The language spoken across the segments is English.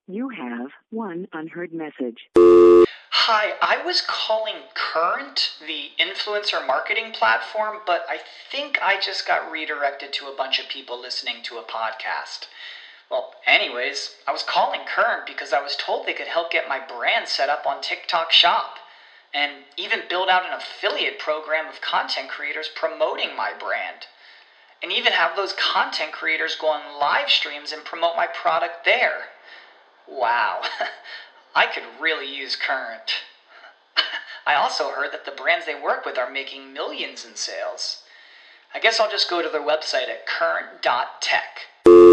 You have one unheard message. Hi, I was calling Current, the influencer marketing platform, but I think I just got redirected to a bunch of people listening to a podcast. Well, anyways, I was calling Current because I was told they could help get my brand set up on TikTok Shop, and even build out an affiliate program of content creators promoting my brand, and even have those content creators go on live streams and promote my product there. Wow, I could really use Current. I also heard that the brands they work with are making millions in sales. I guess I'll just go to their website at current.tech.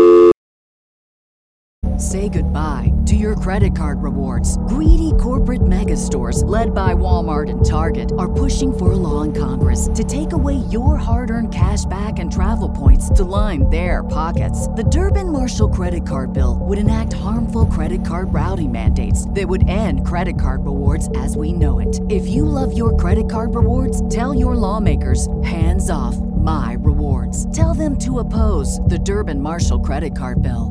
Say goodbye to your credit card rewards. Greedy corporate mega stores, led by Walmart and Target, are pushing for a law in Congress to take away your hard-earned cash back and travel points to line their pockets. The Durbin-Marshall credit card bill would enact harmful credit card routing mandates that would end credit card rewards as we know it. If you love your credit card rewards, tell your lawmakers, hands off my rewards. Tell them to oppose the Durbin-Marshall credit card bill.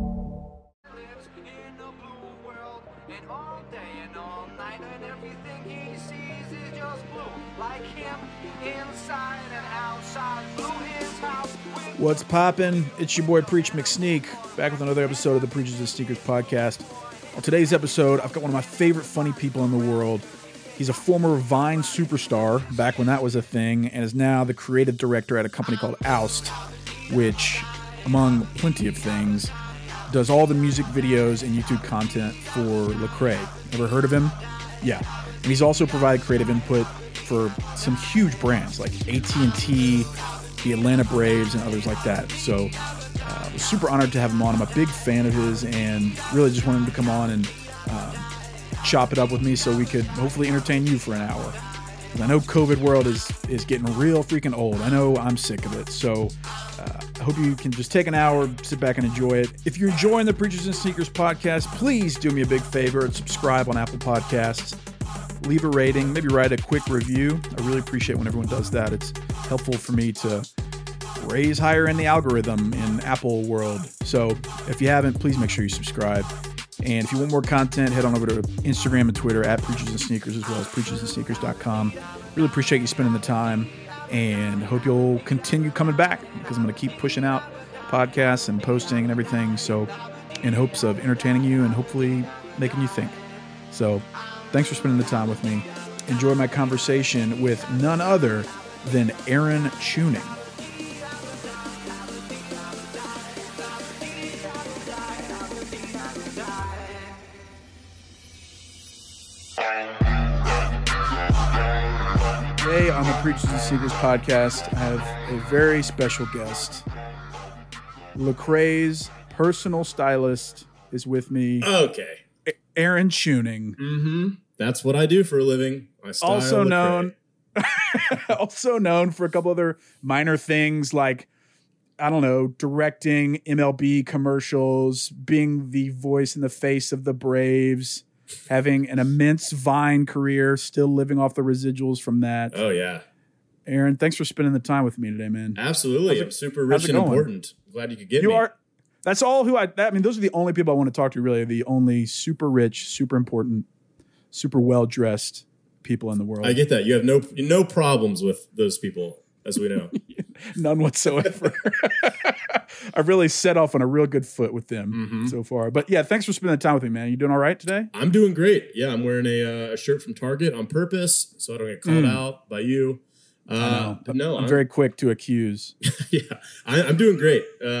What's poppin'? It's your boy Preach McSneak, back with another episode of the Preachers and Sneakers podcast. On today's episode, I've got one of my favorite funny people in the world. He's a former Vine superstar, back when that was a thing, and is now the creative director at a company called Oust, which, among plenty of things, does all the music videos and YouTube content for Lecrae. Ever heard of him? Yeah. And he's also provided creative input for some huge brands like AT&T, the Atlanta Braves, and others like that. So I was super honored to have him on. I'm a big fan of his and really just wanted him to come on and chop it up with me so we could hopefully entertain you for an hour. Because I know COVID world is getting real freaking old. I know I'm sick of it. So I hope you can just take an hour, sit back and enjoy it. If you're enjoying the Preachers and Sneakers podcast, please do me a big favor and subscribe on Apple Podcasts. Leave a rating, maybe write a quick review. I really appreciate when everyone does that. It's helpful for me to raise higher in the algorithm in Apple world. So if you haven't, please make sure you subscribe. And if you want more content, head on over to Instagram and Twitter at Preachers and Sneakers, as well as preachersandsneakers.com. Really appreciate you spending the time and hope you'll continue coming back because I'm going to keep pushing out podcasts and posting and everything. So in hopes of entertaining you and hopefully making you think. So thanks for spending the time with me. Enjoy my conversation with none other than Aaron Chewning. Today on the Preachers and Sneakers podcast, I have a very special guest. Lecrae's personal stylist is with me. Okay. Aaron Chewning. Mm-hmm. That's what I do for a living. I style also Lecrae. also known for a couple other minor things like, I don't know, directing MLB commercials, being the voice and the face of the Braves, having an immense Vine career, still living off the residuals from that. Oh, yeah. Aaron, thanks for spending the time with me today, man. Absolutely. I'm super rich and important. Glad you could get me. That's all those are the only people I want to talk to, really. The only super rich, super important, super well-dressed people in the world. I get that. You have no problems with those people, as we know. None whatsoever. I've really set off on a real good foot with them so far. But yeah, thanks for spending the time with me, man. You doing all right today? I'm doing great. Yeah, I'm wearing a shirt from Target on purpose so I don't get called out by you. I know. I'm very quick to accuse. Yeah, I'm doing great.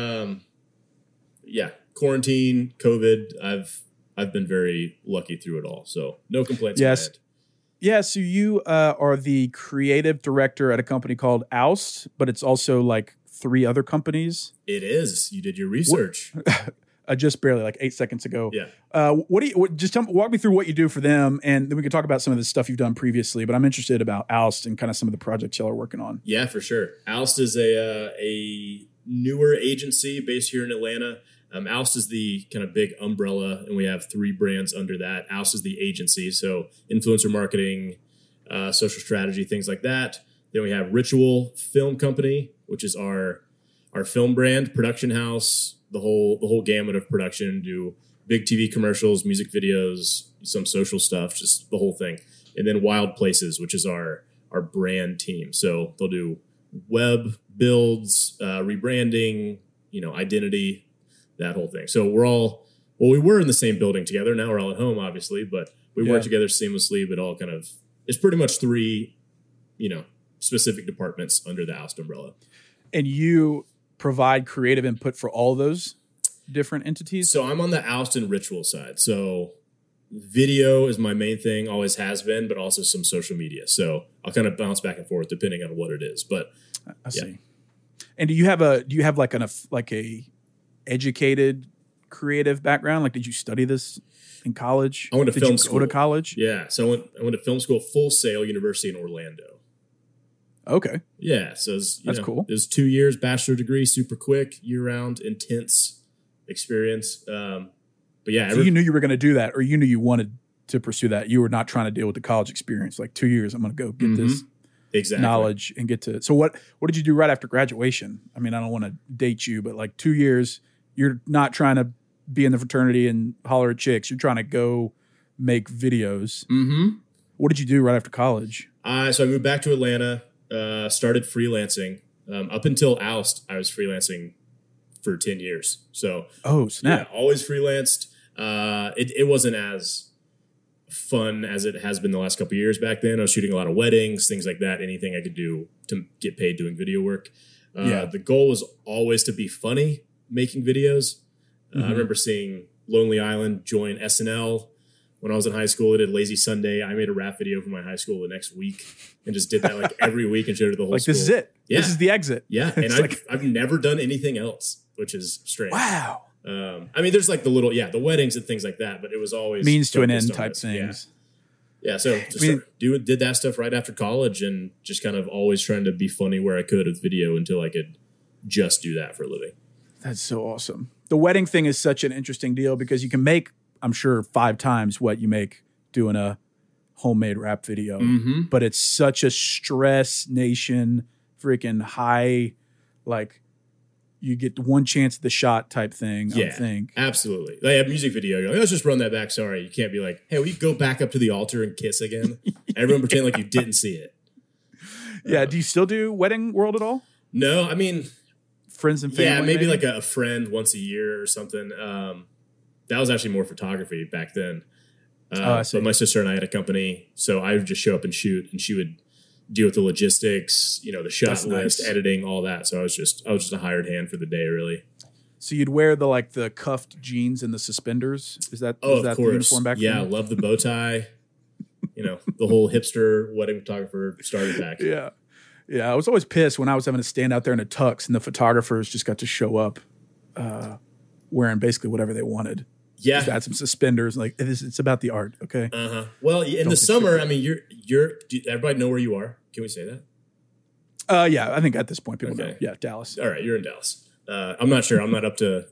Yeah, quarantine, COVID. I've been very lucky through it all, so no complaints. Yes. Yeah, so you are the creative director at a company called Oust, but it's also like 3 other companies. It is. You did your research. Just barely, like 8 seconds ago. Yeah. Walk me through what you do for them, and then we can talk about some of the stuff you've done previously. But I'm interested about Oust and kind of some of the projects y'all are working on. Yeah, for sure. Oust is a newer agency based here in Atlanta. Oust is the kind of big umbrella, and we have 3 brands under that. Oust is the agency, so influencer marketing, social strategy, things like that. Then we have Ritual Film Company, which is our film brand, production house, the whole gamut of production. Do big TV commercials, music videos, some social stuff, just the whole thing. And then Wild Places, which is our brand team. So they'll do web builds, rebranding, identity, that whole thing. So we were in the same building together. Now we're all at home, obviously, but we work together seamlessly, but all kind of, it's pretty much three, specific departments under the Oust umbrella. And you provide creative input for all those different entities? So I'm on the Oust and Ritual side. So video is my main thing, always has been, but also some social media. So I'll kind of bounce back and forth depending on what it is. But I see. And do you have like a educated creative background? Like, did you study this in college? I went to film school. Go to college? Yeah. So I went to film school, Full Sail University in Orlando. Okay. Yeah. So that's cool. It was 2 years, bachelor degree, super quick, year round, intense experience. But yeah. So you knew you were going to do that, or you knew you wanted to pursue that. You were not trying to deal with the college experience. Like 2 years, I'm going to go get this knowledge and get to. So what did you do right after graduation? I mean, I don't want to date you, but like 2 years, you're not trying to be in the fraternity and holler at chicks. You're trying to go make videos. Mm-hmm. What did you do right after college? So I moved back to Atlanta. Started freelancing. Up until Oust, I was freelancing for 10 years. So, snap. Yeah, always freelanced. It wasn't as fun as it has been the last couple of years back then. I was shooting a lot of weddings, things like that, anything I could do to get paid doing video work. The goal was always to be funny making videos. I remember seeing Lonely Island join SNL. When I was in high school, I did Lazy Sunday. I made a rap video for my high school the next week and just did that like every week and showed it to the whole like school. This is it. Yeah. This is the exit. Yeah. And I've never done anything else, which is strange. Wow. I mean, there's like the weddings and things like that, but it was always means to an end type things. Yeah. So did that stuff right after college and just kind of always trying to be funny where I could with video until I could just do that for a living. That's so awesome. The wedding thing is such an interesting deal because you can make, I'm sure, 5 times what you make doing a homemade rap video. Mm-hmm. But it's such a stress nation, freaking high, like you get one chance at the shot type thing, I think. Absolutely. They have music video. You're like, let's just run that back. Sorry. You can't be like, hey, will you go back up to the altar and kiss again? Everyone pretend like you didn't see it. Yeah. Do you still do Wedding World at all? No, I mean, friends and family. Yeah, maybe like a friend once a year or something. That was actually more photography back then. But my sister and I had a company, so I would just show up and shoot, and she would deal with the logistics, the shot list, editing, all that. So I was just a hired hand for the day, really. So you'd wear the cuffed jeans and the suspenders? Is that the uniform back then? Yeah, love the bow tie. The whole hipster wedding photographer starter pack. Yeah. Yeah, I was always pissed when I was having to stand out there in a tux and the photographers just got to show up wearing basically whatever they wanted. Yeah. Just add some suspenders. Like, it's about the art, okay? Uh-huh. Well, in the summer, I mean, do everybody know where you are? Can we say that? Yeah, I think at this point people know. Yeah, Dallas. All right, you're in Dallas. I'm not sure. I'm not up to,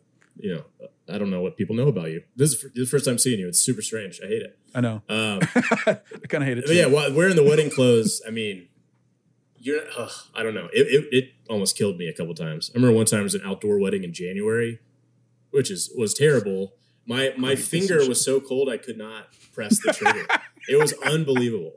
I don't know what people know about you. This is the first time seeing you. It's super strange. I hate it. I know. I kind of hate it too. Yeah, wearing the wedding clothes, I mean, I don't know. It almost killed me a couple times. I remember one time it was an outdoor wedding in January, which was terrible. My finger was so cold I could not press the trigger. It was unbelievable.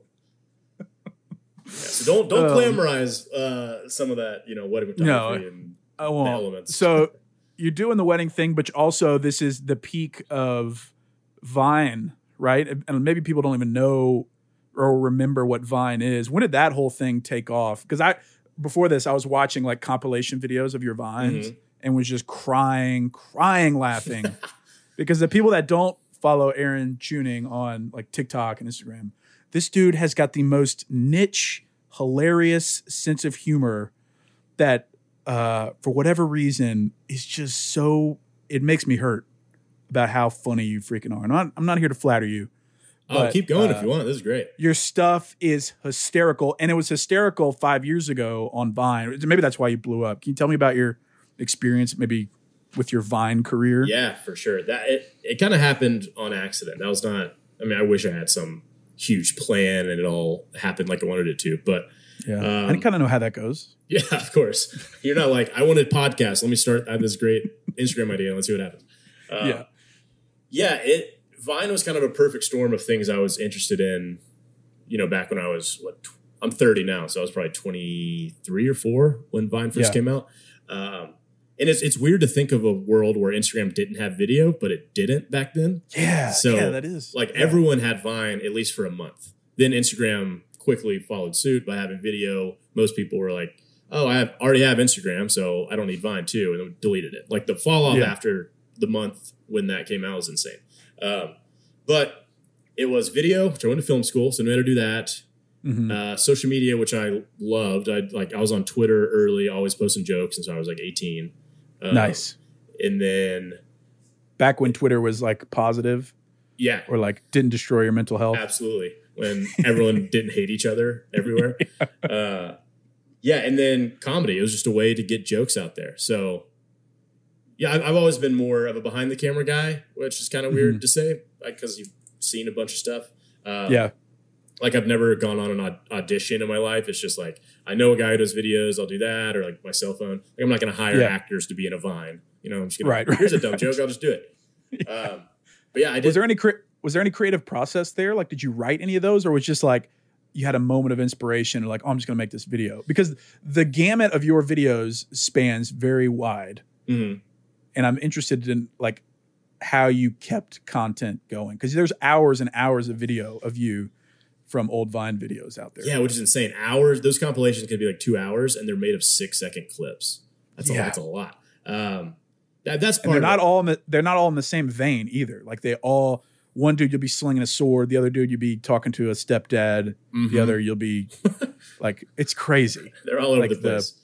Yeah, so don't glamorize some of that, wedding photography and the elements. So you're doing the wedding thing, but also this is the peak of Vine, right? And maybe people don't even know or remember what Vine is. When did that whole thing take off? Because before this, I was watching like compilation videos of your Vines and was just crying, laughing. Because the people that don't follow Aaron Tuning on like TikTok and Instagram, this dude has got the most niche, hilarious sense of humor that for whatever reason is just so, it makes me hurt about how funny you freaking are. And I'm not here to flatter you. But, keep going if you want. This is great. Your stuff is hysterical. And it was hysterical 5 years ago on Vine. Maybe that's why you blew up. Can you tell me about your experience maybe with your Vine career? Yeah, for sure. It kind of happened on accident. That was not, I mean, I wish I had some huge plan and it all happened like I wanted it to. But yeah, I kind of know how that goes. Yeah, of course. You're not like, I wanted podcasts. Let me start. I have this great Instagram idea. Let's see what happens. Yeah, Vine was kind of a perfect storm of things I was interested in, back when I was, I'm 30 now, so I was probably 23 or 4 when Vine first came out. And it's weird to think of a world where Instagram didn't have video, but it didn't back then. Yeah, so that is. Everyone had Vine at least for a month. Then Instagram quickly followed suit by having video. Most people were like, oh, I already have Instagram, so I don't need Vine too, and then deleted it. Like the fall off after the month when that came out was insane. But it was video, which I went to film school, so I knew how to do that. Mm-hmm. Social media, which I loved. I was on Twitter early, always posting jokes since I was like 18. Nice. And then back when Twitter was like positive. Yeah. Or like didn't destroy your mental health. Absolutely. When everyone didn't hate each other everywhere. And then comedy. It was just a way to get jokes out there. So yeah, I've always been more of a behind the camera guy, which is kind of weird to say because you've seen a bunch of stuff. Like I've never gone on an audition in my life. It's just like, I know a guy who does videos. I'll do that. Or like my cell phone. Like I'm not going to hire actors to be in a Vine. I'm just going to, here's a dumb joke. I'll just do it. But yeah, I did. Was there any creative process there? Like, did you write any of those or was it just like you had a moment of inspiration and like, oh, I'm just going to make this video? Because the gamut of your videos spans very wide. Mm-hmm. And I'm interested in like how you kept content going. Because there's hours and hours of video of you from old Vine videos out there. Yeah, which is insane. Hours. Those compilations could be like 2 hours, and they're made of 6-second clips. That's a lot. That's part. And they're not all in the same vein either. Like one dude you'll be slinging a sword, the other dude you'll be talking to a stepdad, the other you'll be like it's crazy. They're all over the place.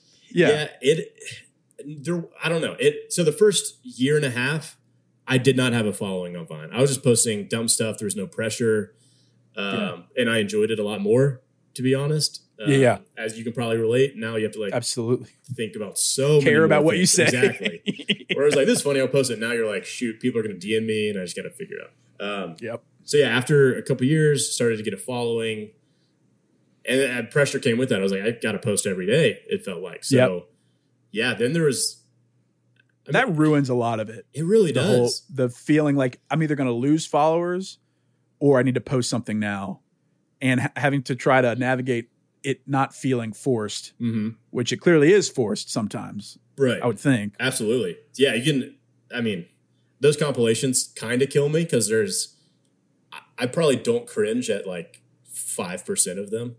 I don't know. So the first year and a half, I did not have a following on Vine. I was just posting dumb stuff. There was no pressure. And I enjoyed it a lot more, to be honest. As you can probably relate. Now you have to like absolutely think about so care many about more what things. you say. Exactly. Whereas like this is funny, I'll post it. Now you're like, shoot, people are going to DM me, and I just got to figure it out. So yeah, after a couple of years, started to get a following, and pressure came with that. I was like, I got to post every day. It felt like so. Yeah. Then there was. That ruins a lot of it. It really does. The feeling like I'm either going to lose followers or I need to post something now, and having to try to navigate it not feeling forced, which it clearly is forced sometimes. Right. I would think. Absolutely. Yeah. Those compilations kind of kill me because I probably don't cringe at like 5% of them.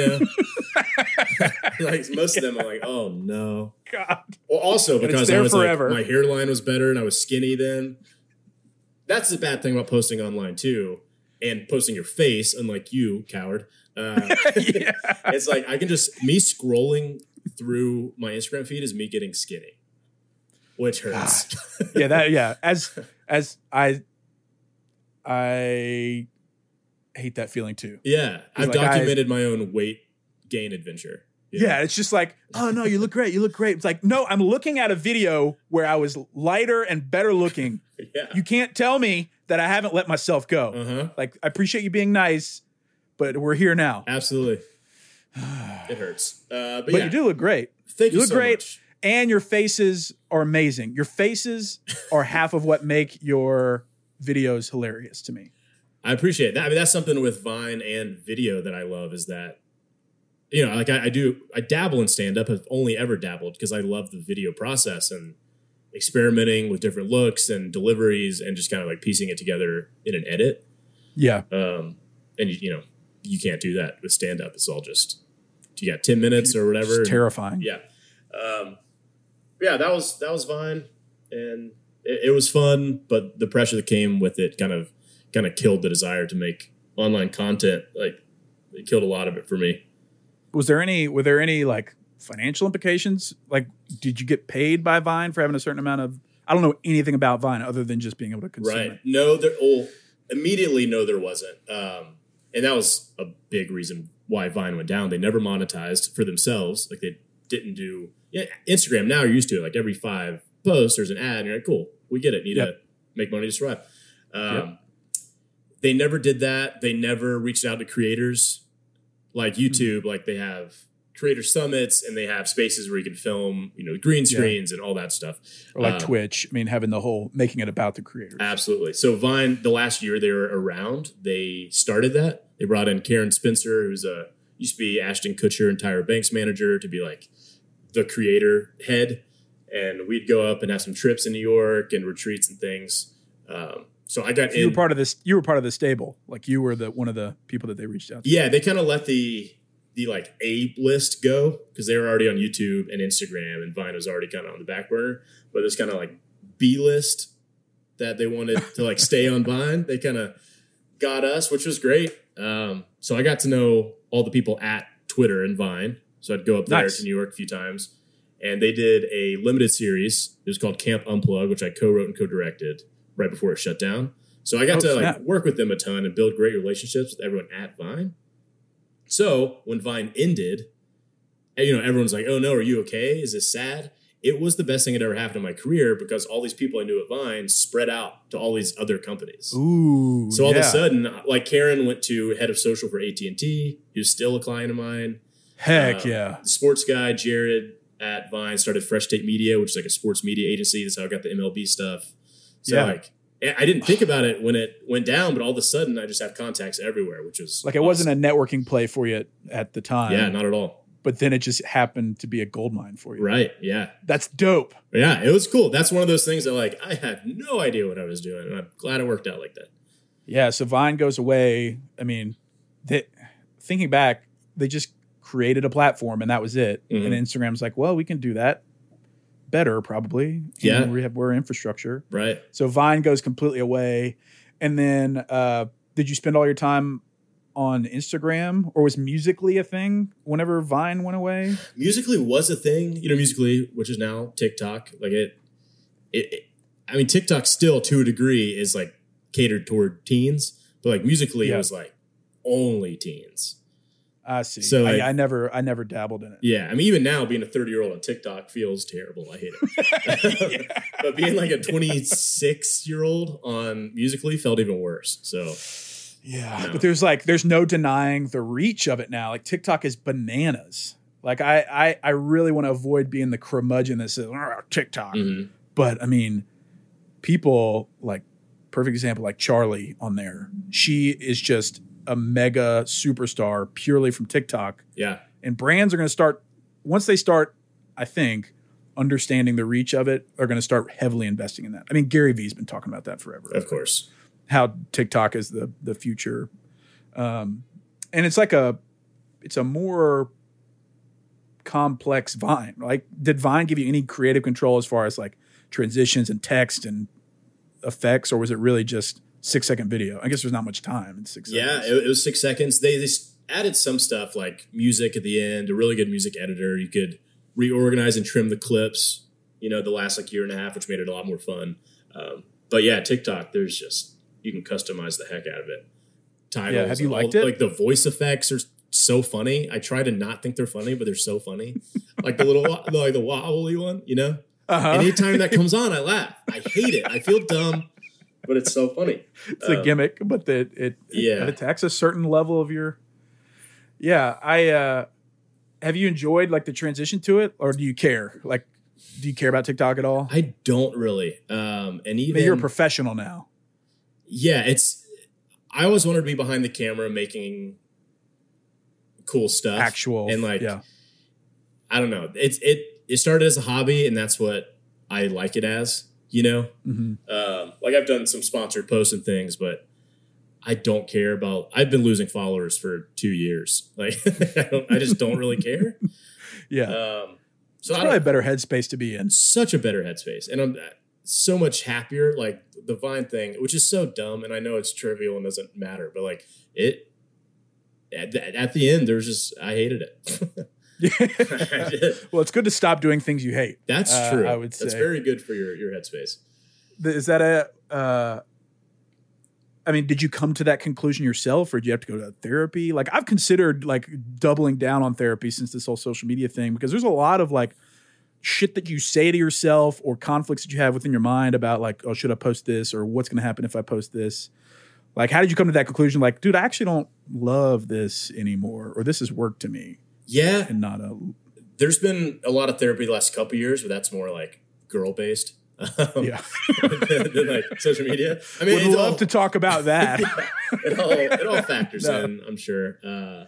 Like most of them I'm like, oh no. God. Well, also because I was forever. Like, my hairline was better and I was skinny then. That's the bad thing about posting online too. And posting your face, unlike you, coward. It's like me scrolling through my Instagram feed is me getting skinny, which hurts. As I hate that feeling too. Yeah, I've documented my own weight gain adventure. Yeah, it's just like, oh no, you look great. You look great. It's like, no, I'm looking at a video where I was lighter and better looking. You can't tell me that I haven't let myself go. Like, I appreciate you being nice, but we're here now. Absolutely. It hurts. But you do look great. Thank you look so great, much. And your faces are amazing. Your faces are half of what make your videos hilarious to me. I appreciate that. That's something with Vine and video that I love is that, like I dabble in stand-up. I've only ever dabbled because I love the video process and experimenting with different looks and deliveries and just kind of like piecing it together in an edit. Yeah. And you can't do that with stand-up. It's all just, you got 10 minutes or whatever. It's terrifying. Yeah. That was Vine and it was fun, but the pressure that came with it kind of killed the desire to make online content. Like it killed a lot of it for me. Were there any like financial implications? Like, did you get paid by Vine for having a certain amount of? I don't know anything about Vine other than just being able to consume it. No, immediately no, there wasn't, and that was a big reason why Vine went down. They never monetized for themselves. Like they didn't do. Yeah, Instagram now you're used to it. Like every 5 posts there's an ad, and you're like, cool, we get it. Need to make money to survive. They never did that. They never reached out to creators like YouTube. Like they have creator summits, and they have spaces where you can film, green screens and all that stuff. Or like Twitch. I mean, having the whole making it about the creators. Absolutely. So Vine, the last year they were around, they started that. They brought in Karen Spencer, who's used to be Ashton Kutcher and Tyra Banks manager, to be like the creator head. And we'd go up and have some trips in New York and retreats and things. So I got in. You were part of this. You were part of the stable. Like you were one of the people that they reached out to. Yeah, they kind of let the like A list go because they were already on YouTube and Instagram, and Vine was already kind of on the back burner. But this kind of like B list that they wanted to like stay on Vine, they kind of got us, which was great. So I got to know all the people at Twitter and Vine. So I'd go up there to New York a few times, and they did a limited series. It was called Camp Unplug, which I co-wrote and co-directed right before it shut down. So I got to work with them a ton and build great relationships with everyone at Vine. So when Vine ended, everyone's like, "Oh no, are you okay? Is this sad?" It was the best thing that ever happened in my career because all these people I knew at Vine spread out to all these other companies. Ooh, so all of a sudden, like Karen went to head of social for AT&T. He was still a client of mine. Heck yeah. The sports guy, Jared at Vine, started Fresh Take Media, which is like a sports media agency. That's how I got the MLB stuff. So I didn't think about it when it went down, but all of a sudden I just have contacts everywhere, which is like it wasn't a networking play for you at the time. Yeah, not at all. But then it just happened to be a goldmine for you. Right, yeah. That's dope. Yeah, it was cool. That's one of those things that like I had no idea what I was doing, and I'm glad it worked out like that. Yeah, so Vine goes away. I mean, thinking back, they just created a platform and that was it. Mm-hmm. And Instagram's like, well, we can do that better probably. Yeah. We're infrastructure. Right. So Vine goes completely away. And then did you spend all your time on Instagram, or was Musical.ly a thing whenever Vine went away? Musical.ly was a thing, Musical.ly, which is now TikTok. Like I mean, TikTok still to a degree is like catered toward teens, but like Musical.ly was like only teens. I see. So I never dabbled in it. Yeah. I mean, even now being a 30-year-old on TikTok feels terrible. I hate it. But being like a 26-year-old on Musical.ly felt even worse. So yeah. No. But there's no denying the reach of it now. Like TikTok is bananas. Like I really want to avoid being the curmudgeon that says TikTok. Mm-hmm. But I mean, people like perfect example, like Charlie on there. She is just a mega superstar purely from TikTok. Yeah. And brands are going to start, once they start, I think, understanding the reach of it, are going to start heavily investing in that. I mean, Gary Vee's been talking about that forever. Of course. How TikTok is the future. And it's a more complex Vine. Like, did Vine give you any creative control as far as like transitions and text and effects, or was it really just 6-second video? I guess there's not much time in 6 seconds. Yeah, it was 6 seconds. They added some stuff like music at the end, a really good music editor. You could reorganize and trim the clips, the last like year and a half, which made it a lot more fun. But yeah, TikTok, you can customize the heck out of it. Titles. Yeah, have you liked it? Like the voice effects are so funny. I try to not think they're funny, but they're so funny. Like the little, like the wobbly one, Uh-huh. Anytime that comes on, I laugh. I hate it. I feel dumb. But it's so funny. It's a gimmick, but it attacks a certain level of your. Yeah, have you enjoyed like the transition to it, or do you care? Like, do you care about TikTok at all? I don't really. And even you're a professional now. Yeah, I always wanted to be behind the camera making cool stuff, and like, I don't know. It started as a hobby, and that's what I like it as. Mm-hmm. Like I've done some sponsored posts and things, but I don't care about. I've been losing followers for 2 years. Like I just don't really care. Yeah. So it's probably a better headspace to be in. Such a better headspace, and I'm so much happier. Like the Vine thing, which is so dumb, and I know it's trivial and doesn't matter, but like it at the end, I hated it. Well, it's good to stop doing things you hate. That's true. I would say that's very good for your headspace. Is that I mean, did you come to that conclusion yourself, or do you have to go to therapy? Like, I've considered like doubling down on therapy since this whole social media thing, because there's a lot of like shit that you say to yourself or conflicts that you have within your mind about like, oh, should I post this, or what's going to happen if I post this? Like, how did you come to that conclusion? Like, dude, I actually don't love this anymore, or this has worked to me. Yeah. and not a There's been a lot of therapy the last couple of years, but that's more like girl based. yeah. Than like social media. I mean, Would love to talk about that. it all factors in, I'm sure.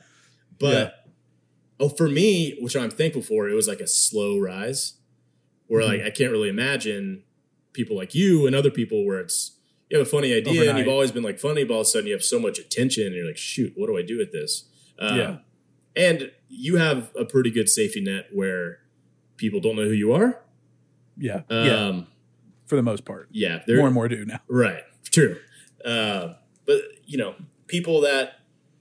For me, which I'm thankful for, it was like a slow rise where like I can't really imagine people like you and other people where it's you have a funny idea Overnight. and you've always been like funny, but all of a sudden you have so much attention and you're like, shoot, what do I do with this? And you have a pretty good safety net where people don't know who you are. Yeah. For the most part. Yeah. More and more do now. Right. True. But, people that,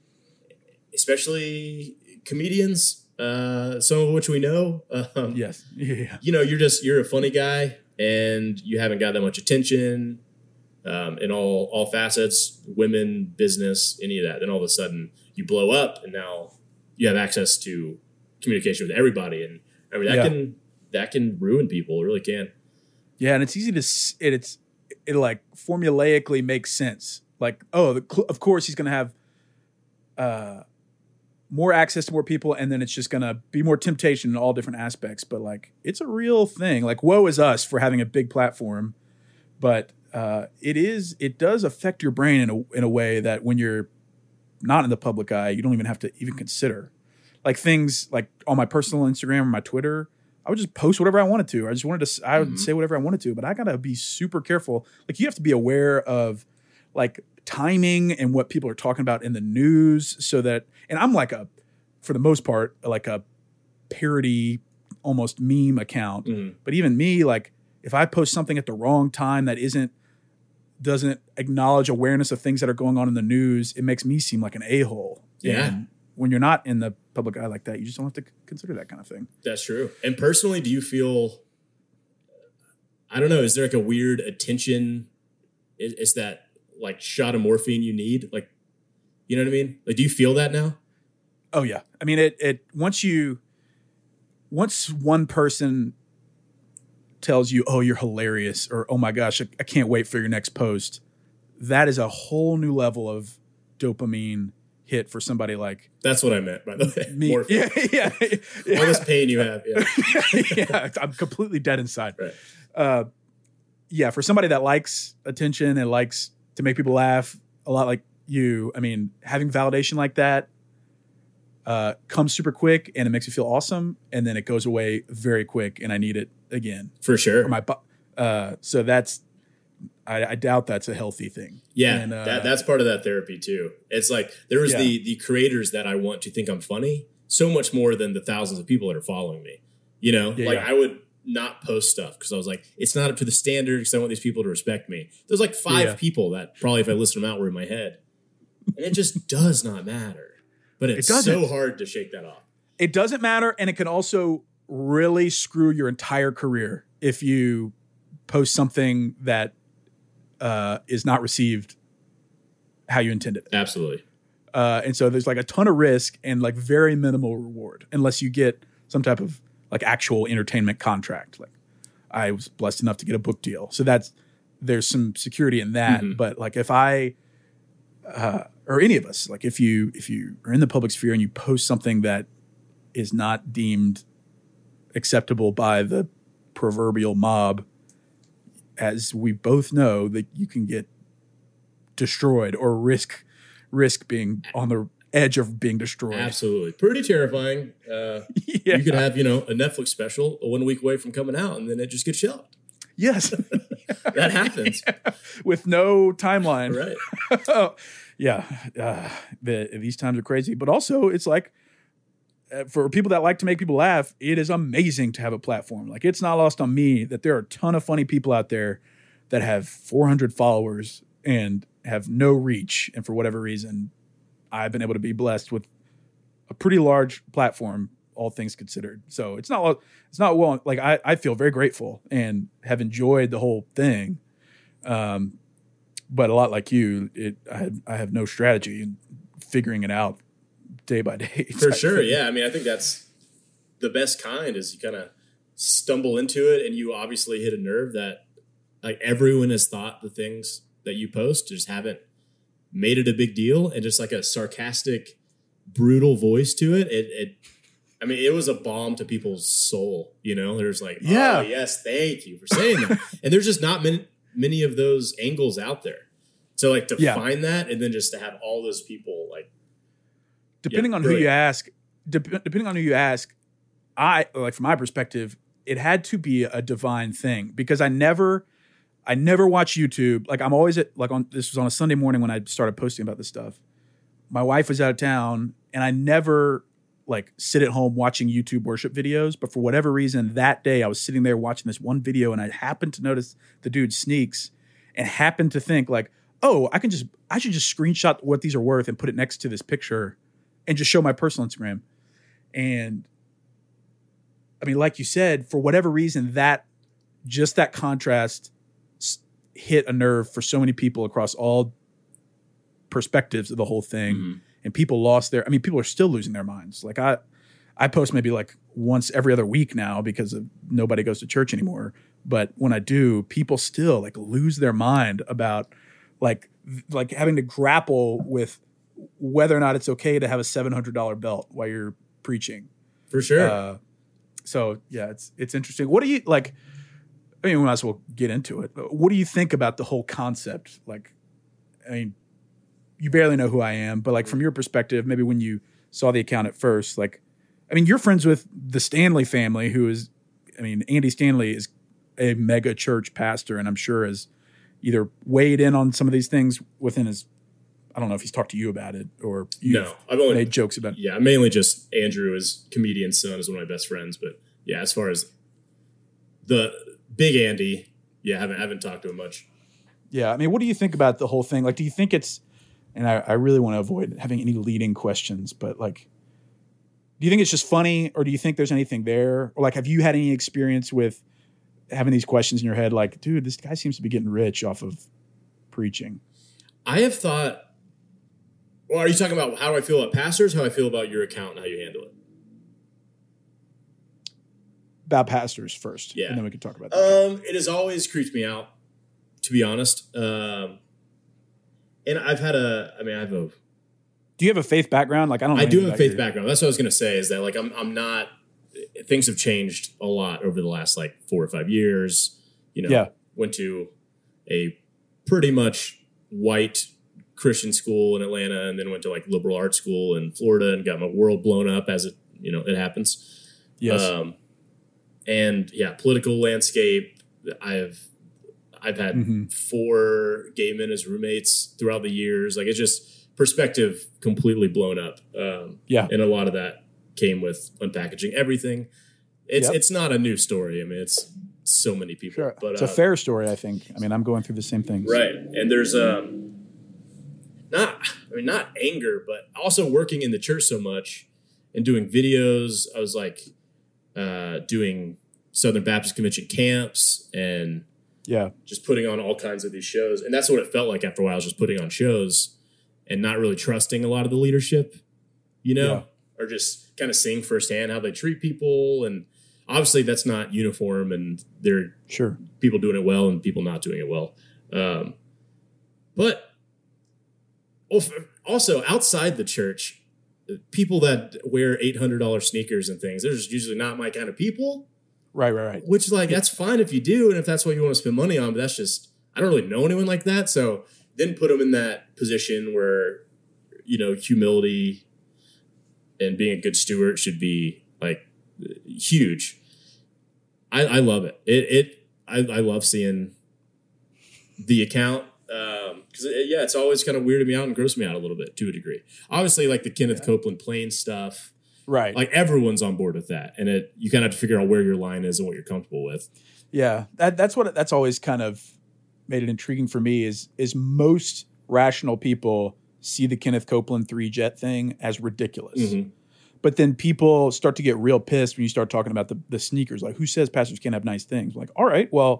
especially comedians, some of which we know, Yes. Yeah. you're a funny guy and you haven't got that much attention in all facets, women, business, any of that. Then all of a sudden you blow up and now you have access to communication with everybody. And I mean, that can ruin people. It really can. Yeah, and it's easy to it like formulaically makes sense. Like, of course he's going to have more access to more people, and then it's just going to be more temptation in all different aspects. But like, it's a real thing. Like, woe is us for having a big platform, but it does affect your brain in a way that when you're not in the public eye, you don't even have to even consider. Like things like on my personal Instagram or my Twitter, I would just post whatever I wanted to. I would say whatever I wanted to, but I got to be super careful. Like you have to be aware of like timing and what people are talking about in the news so that, and I'm like for the most part, like a parody, almost meme account. But even me, like if I post something at the wrong time that doesn't acknowledge awareness of things that are going on in the news, it makes me seem like an a-hole. Yeah. And when you're not in the public eye like that, you just don't have to consider that kind of thing. That's true. And personally, do you feel, I don't know, is there like a weird attention? Is that like shot of morphine you need? Like, you know what I mean? Like, do you feel that now? Oh yeah. I mean, once one person tells you, oh, you're hilarious, or, oh my gosh, I can't wait for your next post, that is a whole new level of dopamine hit for somebody like that's what I meant, by the way. me. Morphine. Yeah. All this pain you have. Yeah. Yeah, I'm completely dead inside. Right. For somebody that likes attention and likes to make people laugh a lot like you, I mean, having validation like that comes super quick and it makes me feel awesome, and then it goes away very quick and I need it again. For sure. So that's, I doubt that's a healthy thing. Yeah, and, that's part of that therapy too. It's like there was the creators that I want to think I'm funny so much more than the thousands of people that are following me. I would not post stuff because I was like, it's not up to the standard because I want these people to respect me. There's like 5 people that probably if I listed them out were in my head. And it just does not matter. But it's so hard to shake that off. It doesn't matter, and it can also really screw your entire career if you post something that is not received how you intended. Absolutely. And so there's like a ton of risk and like very minimal reward unless you get some type of like actual entertainment contract. Like I was blessed enough to get a book deal. So there's some security in that. Mm-hmm. But like if I, or any of us, like if you are in the public sphere and you post something that is not deemed acceptable by the proverbial mob, as we both know, that you can get destroyed or risk being on the edge of being destroyed. Absolutely. Pretty terrifying. You could have, a Netflix special 1 week away from coming out and then it just gets shelved. Yes. That happens. Yeah. With no timeline. Right. These times are crazy. But also it's like, for people that like to make people laugh, it is amazing to have a platform. Like it's not lost on me that there are a ton of funny people out there that have 400 followers and have no reach. And for whatever reason, I've been able to be blessed with a pretty large platform, all things considered. So it's not well, like I feel very grateful and have enjoyed the whole thing. But a lot like you, I have no strategy in figuring it out day by day. For sure. Yeah. I mean, I think that's the best kind is you kind of stumble into it and you obviously hit a nerve that like everyone has thought the things that you post just haven't made it a big deal, and just like a sarcastic, brutal voice to it. I mean, it was a balm to people's soul, you know? There's like, Yeah. oh, yes, thank you for saying that. And there's just not many of those angles out there. So like to find that and then just to have all those people like. Depending on who you ask, I like from my perspective, it had to be a divine thing because I never watch YouTube. Like I'm always this was on a Sunday morning when I started posting about this stuff. My wife was out of town and I never like sit at home watching YouTube worship videos. But for whatever reason, that day I was sitting there watching this one video and I happened to notice the dude Sneaks and happened to think like, oh, I should just screenshot what these are worth and put it next to this picture and just show my personal Instagram. And I mean, like you said, for whatever reason, that contrast hit a nerve for so many people across all perspectives of the whole thing. Mm-hmm. And people people are still losing their minds. Like I post maybe like once every other week now because nobody goes to church anymore. But when I do, people still like lose their mind about like having to grapple with whether or not it's okay to have a $700 belt while you're preaching. For sure. So yeah, it's interesting. What do you like? I mean, we might as well get into it. What do you think about the whole concept? Like, I mean, you barely know who I am, but like from your perspective, maybe when you saw the account at first, like, I mean, you're friends with the Stanley family, Andy Stanley is a mega church pastor, and I'm sure has either weighed in on some of these things within his. I don't know if he's talked to you about it or I've only made jokes about it. Yeah, mainly just Andrew, his comedian's son, is one of my best friends. But yeah, as far as the big Andy, I haven't talked to him much. Yeah, I mean, what do you think about the whole thing? Like, do you think it's? And I really want to avoid having any leading questions, but like, do you think it's just funny, or do you think there's anything there, or like, have you had any experience with having these questions in your head? Like, dude, this guy seems to be getting rich off of preaching. I have thought. Well, are you talking about how do I feel about pastors? How I feel about your account and how you handle it? About pastors first, yeah, and then we can talk about that. It has always creeped me out, to be honest. And I've had Do you have a faith background? Like, I do have a faith background. That's what I was going to say. Is that like I'm not. Things have changed a lot over the last like 4 or 5 years. You know, went to a pretty much white Christian school in Atlanta, and then went to like liberal arts school in Florida, and got my world blown up as it happens. Yes. And political landscape. I've had 4 gay men as roommates throughout the years. Like, it's just perspective completely blown up. And a lot of that came with unpackaging everything. It's not a new story. I mean, it's so many people. Sure. But it's a fair story, I think. I mean, I'm going through the same things. Right. And there's not anger, but also working in the church so much and doing videos. I was like doing Southern Baptist Convention camps and just putting on all kinds of these shows. And that's what it felt like after a while, just putting on shows and not really trusting a lot of the leadership, or just kind of seeing firsthand how they treat people. And obviously that's not uniform, and there are people doing it well and people not doing it well. But also outside the church, people that wear $800 sneakers and things, they're just usually not my kind of people. Right. Which, like, that's fine if you do, and if that's what you want to spend money on, but that's just, I don't really know anyone like that. So then put them in that position where, humility and being a good steward should be like huge. I love it. I love seeing the account. Because it's always kind of weirded me out and grossed me out a little bit to a degree. Obviously, like the Kenneth Copeland plane stuff, right? Like everyone's on board with that, and you kind of have to figure out where your line is and what you're comfortable with. Yeah, that's always kind of made it intriguing for me. Is most rational people see the Kenneth Copeland 3-jet thing as ridiculous, but then people start to get real pissed when you start talking about the sneakers. Like, who says pastors can't have nice things? Like, all right, well,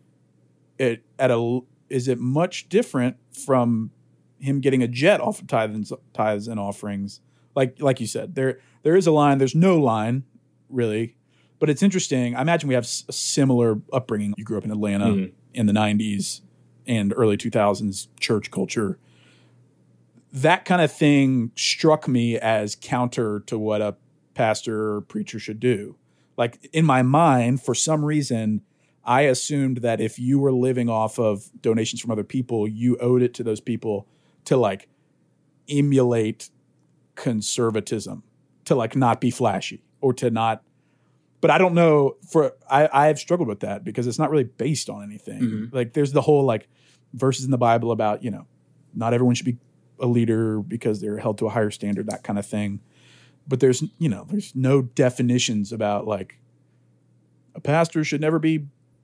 is it much different from him getting a jet off of tithes and offerings? Like you said, there is a line. There's no line, really. But it's interesting. I imagine we have a similar upbringing. You grew up in Atlanta in the 90s and early 2000s church culture. That kind of thing struck me as counter to what a pastor or preacher should do. Like in my mind, for some reason, I assumed that if you were living off of donations from other people, you owed it to those people to like emulate conservatism, to like not be flashy or to not. But I don't know. I have struggled with that because it's not really based on anything. Mm-hmm. Like there's the whole like verses in the Bible about, you know, not everyone should be a leader because they're held to a higher standard, that kind of thing. But there's no definitions about like a pastor should never be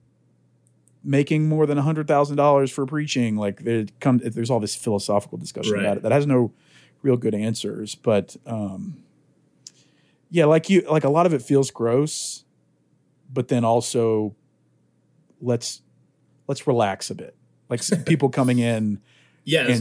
making more than $100,000 for preaching. Like there's all this philosophical discussion about it that has no real good answers. But yeah, like a lot of it feels gross, but then also let's relax a bit. Like some people coming in. Yeah.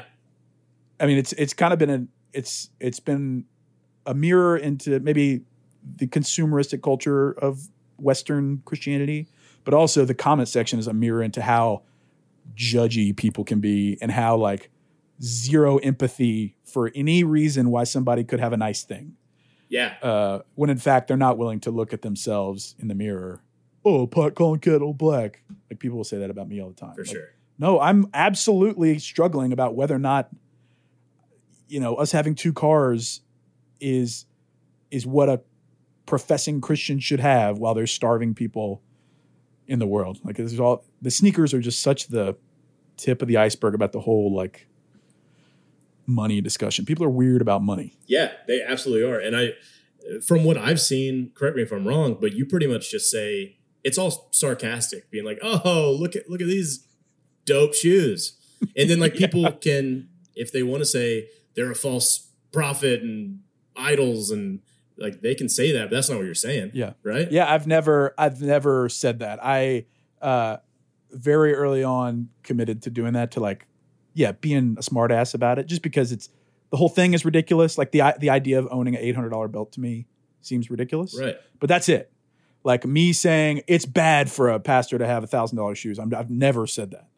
I mean, it's kind of been it's been a mirror into maybe the consumeristic culture of Western Christianity, but also the comment section is a mirror into how judgy people can be and how like zero empathy for any reason why somebody could have a nice thing. Yeah. When in fact they're not willing to look at themselves in the mirror. Oh, pot calling kettle black. Like people will say that about me all the time. For sure. No, I'm absolutely struggling about whether or not, you know, us having two cars is what a professing Christian should have while there's starving people in the world. Like this is all, the sneakers are just such the tip of the iceberg about the whole like money discussion. People are weird about money. Yeah, they absolutely are. And from what I've seen, correct me if I'm wrong, but you pretty much just say it's all sarcastic, being like, "Oh, look at these dope shoes," and then like people can, if they want to say they're a false prophet and idols, and like they can say that, but that's not what you're saying. Yeah, right. Yeah, I've never said that. I very early on committed to doing that, to like, yeah, being a smart ass about it, just because the whole thing is ridiculous. Like the idea of owning an $800 belt to me seems ridiculous. Right. But that's it. Like me saying it's bad for a pastor to have $1,000 shoes. I've never said that.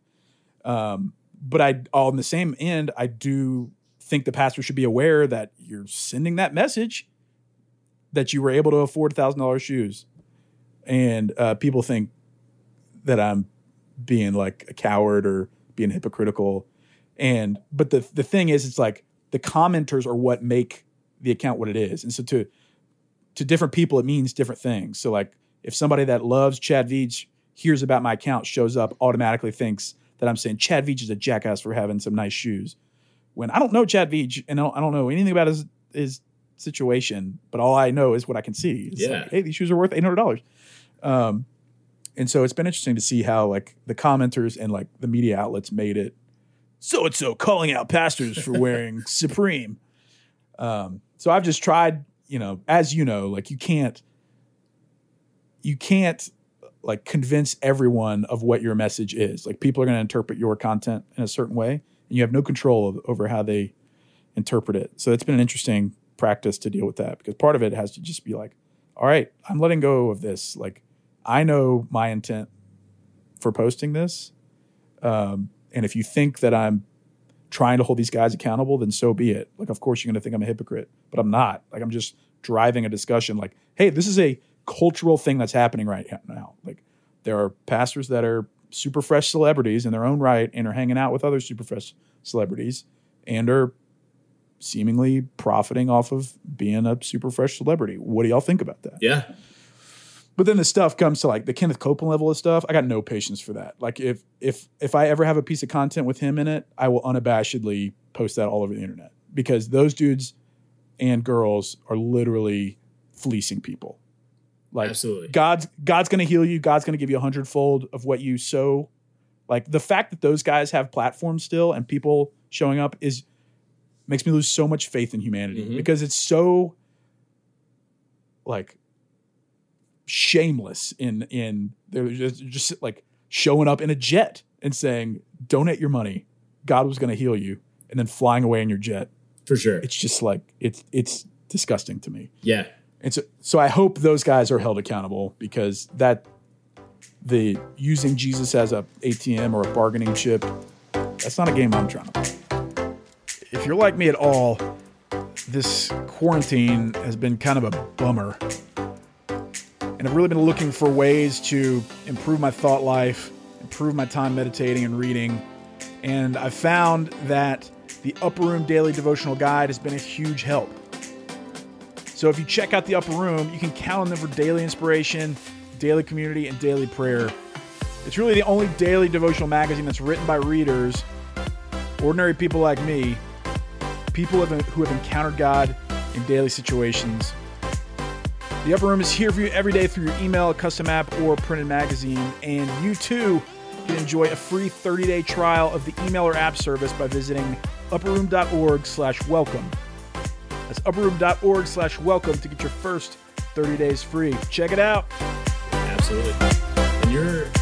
But on the same end, I do think the pastor should be aware that you're sending that message that you were able to afford $1,000 shoes. And people think that I'm being like a coward or being hypocritical. But the thing is, it's like the commenters are what make the account what it is. And so to different people, it means different things. So like if somebody that loves Chad Veach hears about my account, shows up, automatically thinks that I'm saying Chad Veach is a jackass for having some nice shoes. When I don't know Chad Veach and I don't know anything about his situation, but all I know is what I can see. It's like, hey, these shoes are worth $800. And so it's been interesting to see how like the commenters and like the media outlets made it so calling out pastors for wearing Supreme. So I've just tried, you know, as you know, like you can't like convince everyone of what your message is. Like people are going to interpret your content in a certain way, and you have no control over how they interpret it. So it's been an interesting practice to deal with that, because part of it has to just be like, all right, I'm letting go of this. Like I know my intent for posting this. And if you think that I'm trying to hold these guys accountable, then so be it. Like, of course you're going to think I'm a hypocrite, but I'm not. Like, I'm just driving a discussion like, hey, this is a cultural thing that's happening right now. Like there are pastors that are super fresh celebrities in their own right and are hanging out with other super fresh celebrities and are seemingly profiting off of being a super fresh celebrity. What do y'all think about that? Yeah. But then the stuff comes to like the Kenneth Copeland level of stuff. I got no patience for that. Like if I ever have a piece of content with him in it, I will unabashedly post that all over the internet, because those dudes and girls are literally fleecing people. Like absolutely. God's going to heal you. God's going to give you 100-fold of what you sow. Like the fact that those guys have platforms still and people showing up makes me lose so much faith in humanity, because it's so like shameless in they're just like showing up in a jet and saying, donate your money. God was going to heal you, and then flying away in your jet. For sure. It's just like, it's disgusting to me. Yeah. And so I hope those guys are held accountable, because the using Jesus as a ATM or a bargaining chip, that's not a game I'm trying to play. If you're like me at all, this quarantine has been kind of a bummer. And I've really been looking for ways to improve my thought life, improve my time meditating and reading. And I've found that the Upper Room Daily Devotional Guide has been a huge help. So if you check out the Upper Room, you can count on them for daily inspiration, daily community, and daily prayer. It's really the only daily devotional magazine that's written by readers, ordinary people like me, people who have encountered God in daily situations. The Upper Room is here for you every day through your email, a custom app, or printed magazine. And you too can enjoy a free 30-day trial of the email or app service by visiting upperroom.org/welcome. That's upperroom.org/welcome to get your first 30 days free. Check it out. Absolutely. And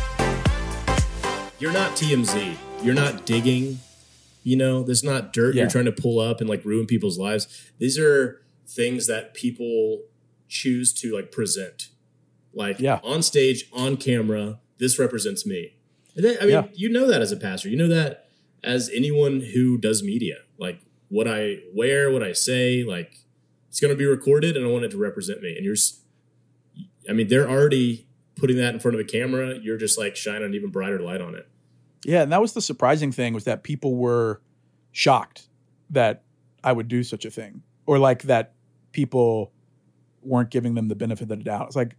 you're not TMZ. You're not digging. There's not dirt you're trying to pull up and like ruin people's lives. These are things that people choose to like present. Like on stage, on camera, this represents me. And then, you know that as a pastor. You know that as anyone who does media. Like what I wear, what I say, like it's going to be recorded and I want it to represent me. And they're already putting that in front of a camera. You're just like shining an even brighter light on it. Yeah, and that was the surprising thing, was that people were shocked that I would do such a thing, or like that people weren't giving them the benefit of the doubt. It's like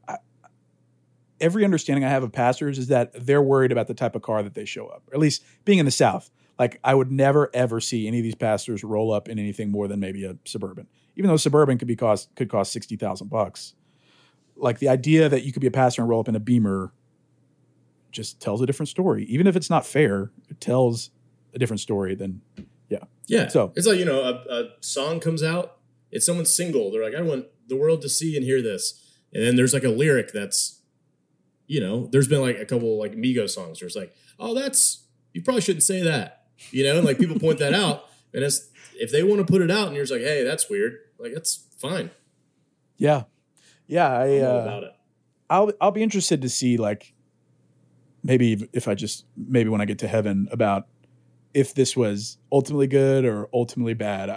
every understanding I have of pastors is that they're worried about the type of car that they show up, or at least being in the South. Like I would never, ever see any of these pastors roll up in anything more than maybe a Suburban, even though Suburban could cost $60,000. Like the idea that you could be a pastor and roll up in a Beamer just tells a different story. Even if it's not fair, it tells a different story than, Yeah. So it's like, a song comes out, it's someone's single. They're like, I want the world to see and hear this. And then there's like a lyric that's, there's been like a couple like Migos songs where it's like, oh, you probably shouldn't say that. And like people point that out. And if they want to put it out and you're just like, hey, that's weird. Like, that's fine. Yeah. Yeah. I know about it. I'll be interested to see, like, maybe when I get to heaven, about if this was ultimately good or ultimately bad.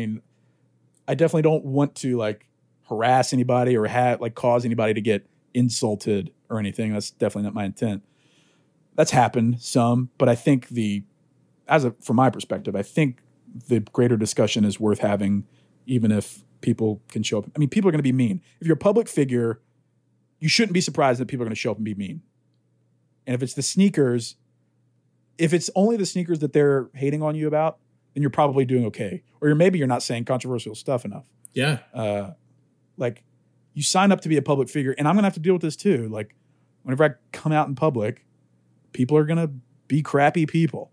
I definitely don't want to like harass anybody or cause anybody to get insulted or anything. That's definitely not my intent. That's happened some, but I think from my perspective, I think the greater discussion is worth having, even if people can show up. People are going to be mean. If you're a public figure, you shouldn't be surprised that people are going to show up and be mean. And if it's the sneakers, if it's only the sneakers that they're hating on you about, then you're probably doing okay. Or maybe you're not saying controversial stuff enough. Yeah. Like you sign up to be a public figure, and I'm going to have to deal with this too. Like whenever I come out in public, people are going to be crappy people.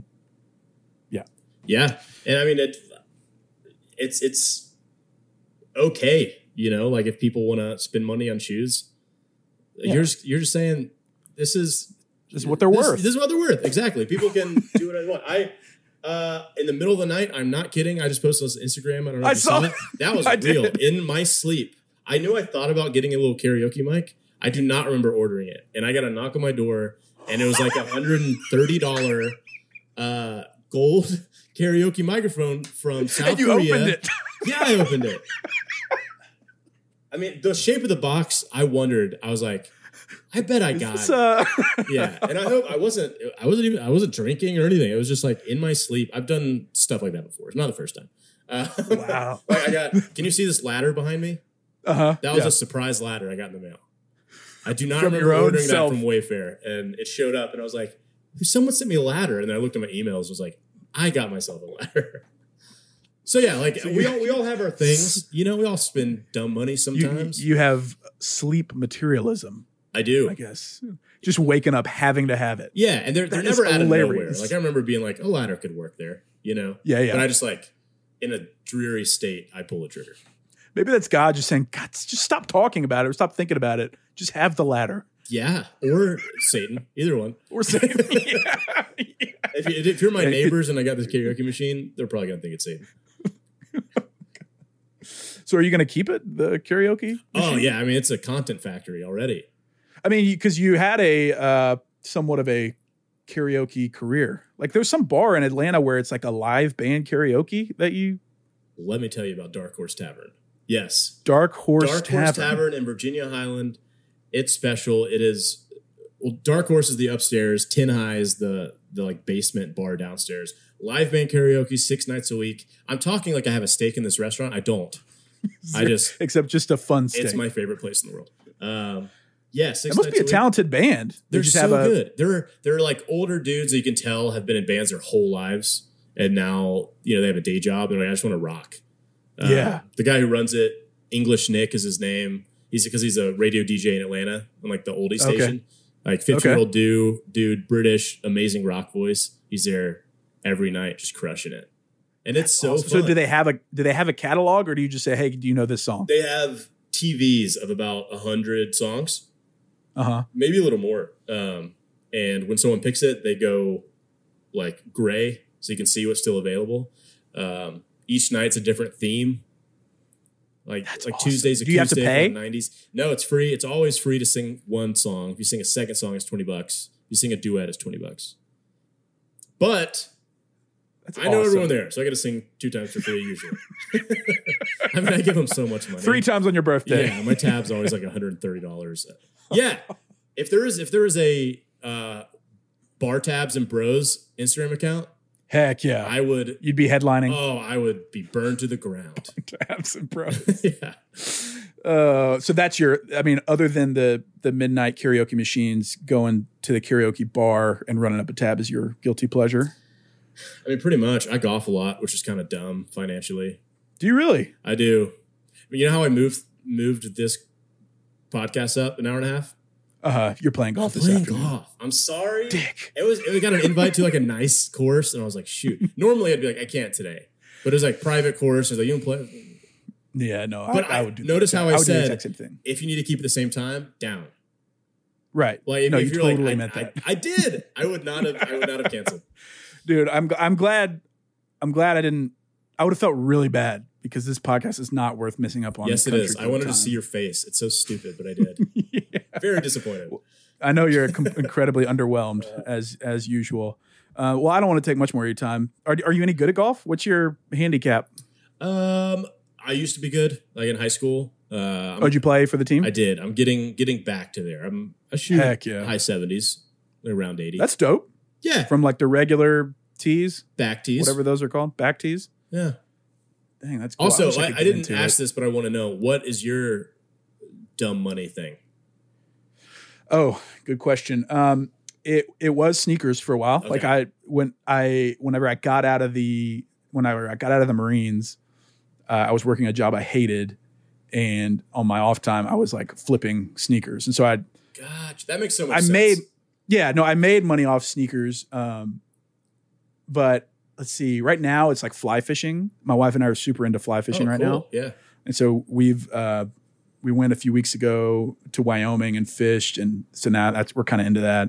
Yeah. And it's okay. Like if people want to spend money on shoes, you're just saying, This is what they're worth. This is what they're worth. Exactly. People can do what I want. In the middle of the night, I'm not kidding. I just posted this on Instagram. I don't know if you saw it. That was real. In my sleep, I knew I thought about getting a little karaoke mic. I do not remember ordering it. And I got a knock on my door, and it was like $130 gold karaoke microphone from South Korea. And you opened it. Yeah, I opened it. The shape of the box, I wondered. I was like, I bet I got it. Yeah. And I hope I wasn't drinking or anything. It was just like in my sleep. I've done stuff like that before. It's not the first time. Wow. Can you see this ladder behind me? Uh-huh. That was a surprise ladder I got in the mail. I do not remember ordering that from Wayfair. And it showed up and I was like, someone sent me a ladder. And then I looked at my emails and was like, I got myself a ladder. So yeah, we all have our things. We all spend dumb money sometimes. You have sleep materialism. I do. I guess. Just waking up having to have it. Yeah, and they're never out of nowhere. Like I remember being like, a ladder could work there, Yeah. But I just in a dreary state, I pull the trigger. Maybe that's God just saying, God, just stop talking about it or stop thinking about it. Just have the ladder. Yeah, or Satan. Either one. Or Satan. Yeah. If you're my neighbors and I got this karaoke machine, they're probably going to think it's Satan. So are you going to keep it, the karaoke machine? Oh, yeah. It's a content factory already. Because you had a somewhat of a karaoke career. Like there's some bar in Atlanta where it's like a live band karaoke that you let me tell you about Dark Horse Tavern. Yes. Dark Horse Tavern in Virginia Highland. It's special. It is, well, Dark Horse is the upstairs. Tin High is the like basement bar downstairs. Live band karaoke 6 nights a week. I'm talking like I have a stake in this restaurant. I don't. Except just a fun steak. It's my favorite place in the world. Yeah, 6 It must be a talented band. They're just so good. They're like older dudes that you can tell have been in bands their whole lives, and now they have a day job. They're like, I just want to rock. Yeah. The guy who runs it, English Nick is his name. He's a radio DJ in Atlanta on like the oldie station. Like 50-year-old dude, British, amazing rock voice. He's there every night, just crushing it, and it's so awesome. fun. So do they have a catalog, or do you just say, hey, do you know this song? They have TVs of about 100 songs. Maybe a little more. And when someone picks it, they go like gray so you can see what's still available. Each night's a different theme. That's awesome. Tuesday's a Tuesday from the 90s. No, it's free. It's always free to sing one song. If you sing a second song, it's $20. If you sing a duet, it's $20. But I know everyone there, so I got to sing 2 times for free usually. I mean, I give them so much money. 3 times on your birthday. Yeah, my tab's always like $130. Yeah, if there is a Bar Tabs and Bros Instagram account, heck yeah, You'd be headlining. Oh, I would be burned to the ground. Tabs and Bros. Yeah. So that's other than the midnight karaoke machines, going to the karaoke bar and running up a tab is your guilty pleasure? I mean, pretty much. I golf a lot, which is kind of dumb financially. Do you really? I do. I mean, you know how I moved this podcast up an hour and a half? You're playing golf this afternoon. Golf. I'm sorry. Dick. We got an invite to like a nice course, and I was like, shoot. Normally I'd be like, I can't today. But it was like private course. I was like, you don't play? Yeah, no. But I would do notice how I said, do the exact same thing. If you need to keep it the same time, down. Right. Like, no, if you you're totally like, meant that. I did. I would not have canceled. Dude, I'm glad I didn't. I would have felt really bad because this podcast is not worth missing up on. Yes, it is. I wanted to see your face. It's so stupid, but I did. Yeah. Very disappointed. I know you're incredibly underwhelmed as usual. Well, I don't want to take much more of your time. Are you any good at golf? What's your handicap? I used to be good, like in high school. Did you play for the team? I did. I'm getting back to there. I shoot high 70s, around 80. That's dope. Yeah. From like the regular tees? Back tees. Whatever those are called. Back tees? Yeah. Dang, that's cool. Also, I didn't ask this, but I want to know, what is your dumb money thing? Oh, good question. It was sneakers for a while. Okay. Like whenever I got out of the Marines, I was working a job I hated, and on my off time I was like flipping sneakers. And so Gotcha. That makes so much sense. I made money off sneakers. But let's see, right now it's like fly fishing. My wife and I are super into fly fishing right now. Yeah. And so we went a few weeks ago to Wyoming and fished. And so now we're kind of into that.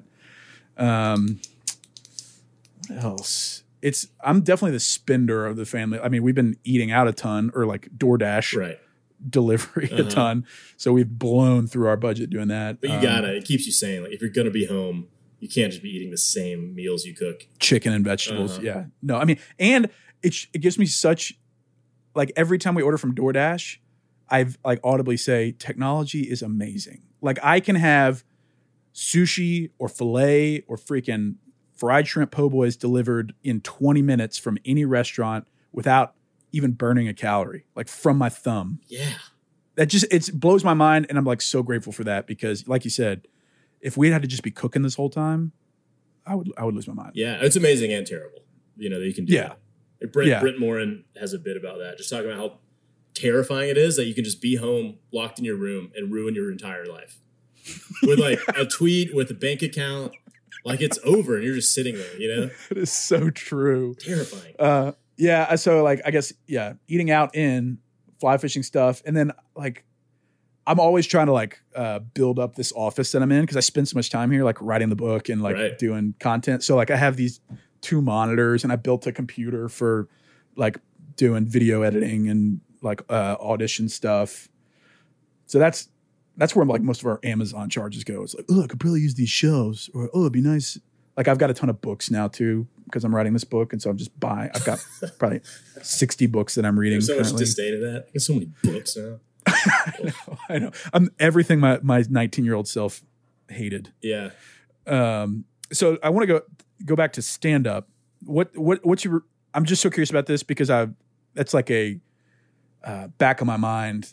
What else? I'm definitely the spender of the family. I mean, we've been eating out a ton, or like DoorDash delivery a ton. So we've blown through our budget doing that. But it keeps you sane. Like if you're going to be home, you can't just be eating the same meals you cook. Chicken and vegetables. Yeah. No, I mean, and it gives me such, like every time we order from DoorDash, I've like audibly say, technology is amazing. Like I can have sushi or filet or freaking fried shrimp po' boys delivered in 20 minutes from any restaurant without even burning a calorie, like from my thumb. Yeah. It blows my mind. And I'm like so grateful for that, because like you said, if we had to just be cooking this whole time, I would lose my mind. Yeah. It's amazing and terrible, that you can do that. Brent Morin has a bit about that. Just talking about how terrifying it is that you can just be home, locked in your room, and ruin your entire life. With like a tweet, with a bank account, like it's over and you're just sitting there, It is so true. Terrifying. Yeah. So like, I guess, eating out in fly fishing stuff. And then like, I'm always trying to like build up this office that I'm in, because I spend so much time here, like writing the book and like doing content. So like I have these 2 monitors, and I built a computer for like doing video editing and like audition stuff. So that's where like most of our Amazon charges go. It's like, oh, I could probably use these shelves, or oh, it'd be nice Like I've got a ton of books now too because I'm writing this book, and so I've got probably 60 books that I'm reading. There's so currently. much disdain to that. There's so many books now. I know. I'm everything my 19-year-old self hated. Yeah. So I want to go back to stand up. What's your? I'm just so curious about this because that's like a back of my mind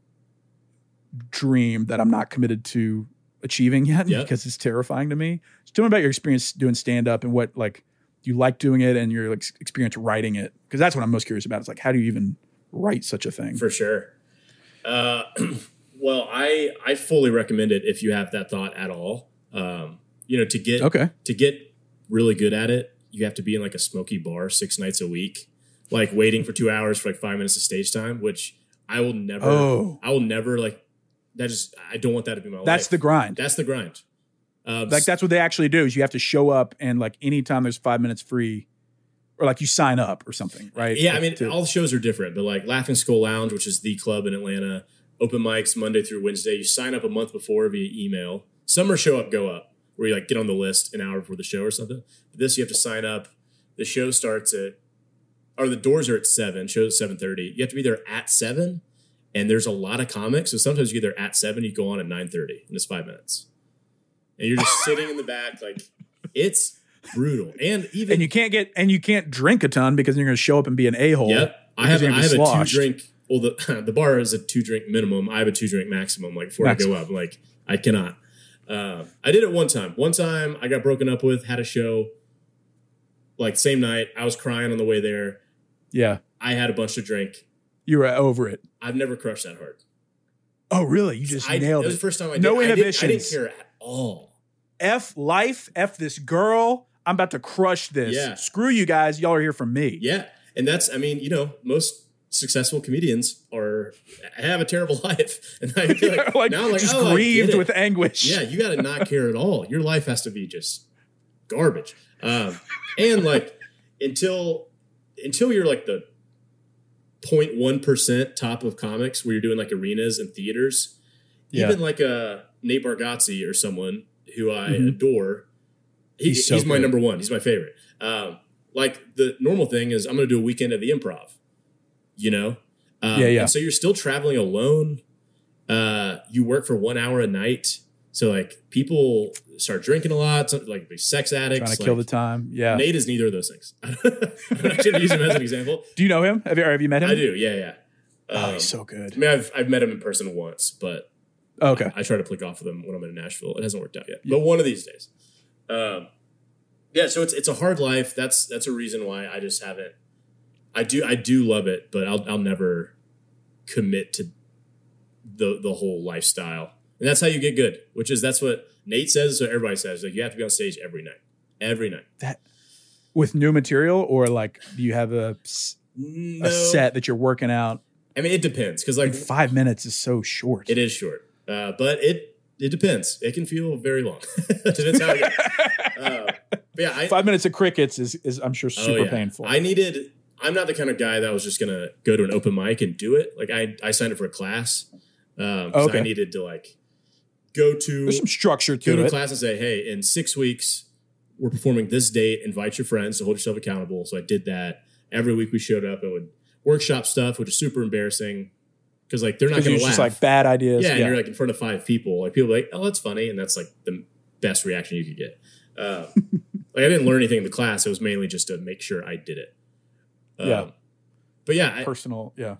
dream that I'm not committed to achieving yet because it's terrifying to me. So tell me about your experience doing stand up and what like you like doing it and your like, experience writing it, because that's what I'm most curious about. It's like, how do you even write such a thing? For sure. Well, I fully recommend it if you have that thought at all. To get really good at it, you have to be in like a smoky bar 6 nights a week, like waiting for 2 hours for like 5 minutes of stage time, which I will never like that. Just, I don't want that to be my life. That's the grind. That's the grind. Like that's what they actually do is you have to show up and like anytime there's 5 minutes free or like you sign up or something, right? Yeah. Like, all the shows are different, but like Laughing Skull Lounge, which is the club in Atlanta, open mics Monday through Wednesday. You sign up a month before via email. Some are show up, go up, where you like get on the list an hour before the show or something. But this, you have to sign up. The show starts the doors are at 7, show's at 7:30. You have to be there at 7, and there's a lot of comics. So sometimes you get there at 7, you go on at 9:30, and it's 5 minutes. And you're just sitting in the back, like it's brutal. And you can't drink a ton because you're going to show up and be an a-hole. Yep. I have a 2-drink. Well, the bar is a 2-drink minimum. I have a 2-drink maximum. Like before I go up, like I cannot. I did it one time. One time I got broken up with, had a show. Like same night, I was crying on the way there. Yeah. I had a bunch to drink. You were over it. I've never crushed that hard. Oh, really? You just nailed it. It was the first time I did. No inhibitions. I didn't care at all. F life, F this girl. I'm about to crush this. Yeah. Screw you guys. Y'all are here for me. Yeah. And that's, most successful comedians have a terrible life. And I feel like, now I'm like, just grieved with anguish. Yeah. You got to not care at all. Your life has to be just garbage. And like, until you're like the 0.1% top of comics where you're doing like arenas and theaters, even like a Nate Bargatze or someone who I adore, he's my number one. He's my favorite. Like the normal thing is I'm going to do a weekend at the Improv, And so you're still traveling alone. You work for 1 hour a night. So like people start drinking a lot, like sex addicts. Trying to kill the time. Yeah. Nate is neither of those things. I'm not going to use him as an example. Do you know him? Have you met him? I do. Yeah. He's so good. I mean, I've met him in person once, but okay. I try to play golf with him when I'm in Nashville. It hasn't worked out yet, but one of these days. So it's a hard life. That's a reason why I just haven't. I do love it, but I'll never commit to the whole lifestyle. And that's how you get good, that's what Nate says. So everybody says, like, you have to be on stage every night. That with new material, or like, do you have a set that you're working out? I mean, it depends because like 5 minutes is so short. It is short, but it depends. It can feel very long. Depends how it goes. But yeah, 5 minutes of crickets is I'm sure super painful. I'm not the kind of guy that was just gonna go to an open mic and do it. Like I signed up for a class. I needed to like there's some structure to it. A class and say, hey, in 6 weeks we're performing this date. Invite your friends to hold yourself accountable. So I did that. Every week we showed up and would workshop stuff, which is super embarrassing because like they're not going to laugh. Just like bad ideas. Yeah, and you're like in front of 5 people. Like people are like, oh, that's funny, and that's like the best reaction you could get. Like I didn't learn anything in the class. It was mainly just to make sure I did it. But yeah, personal. Yeah,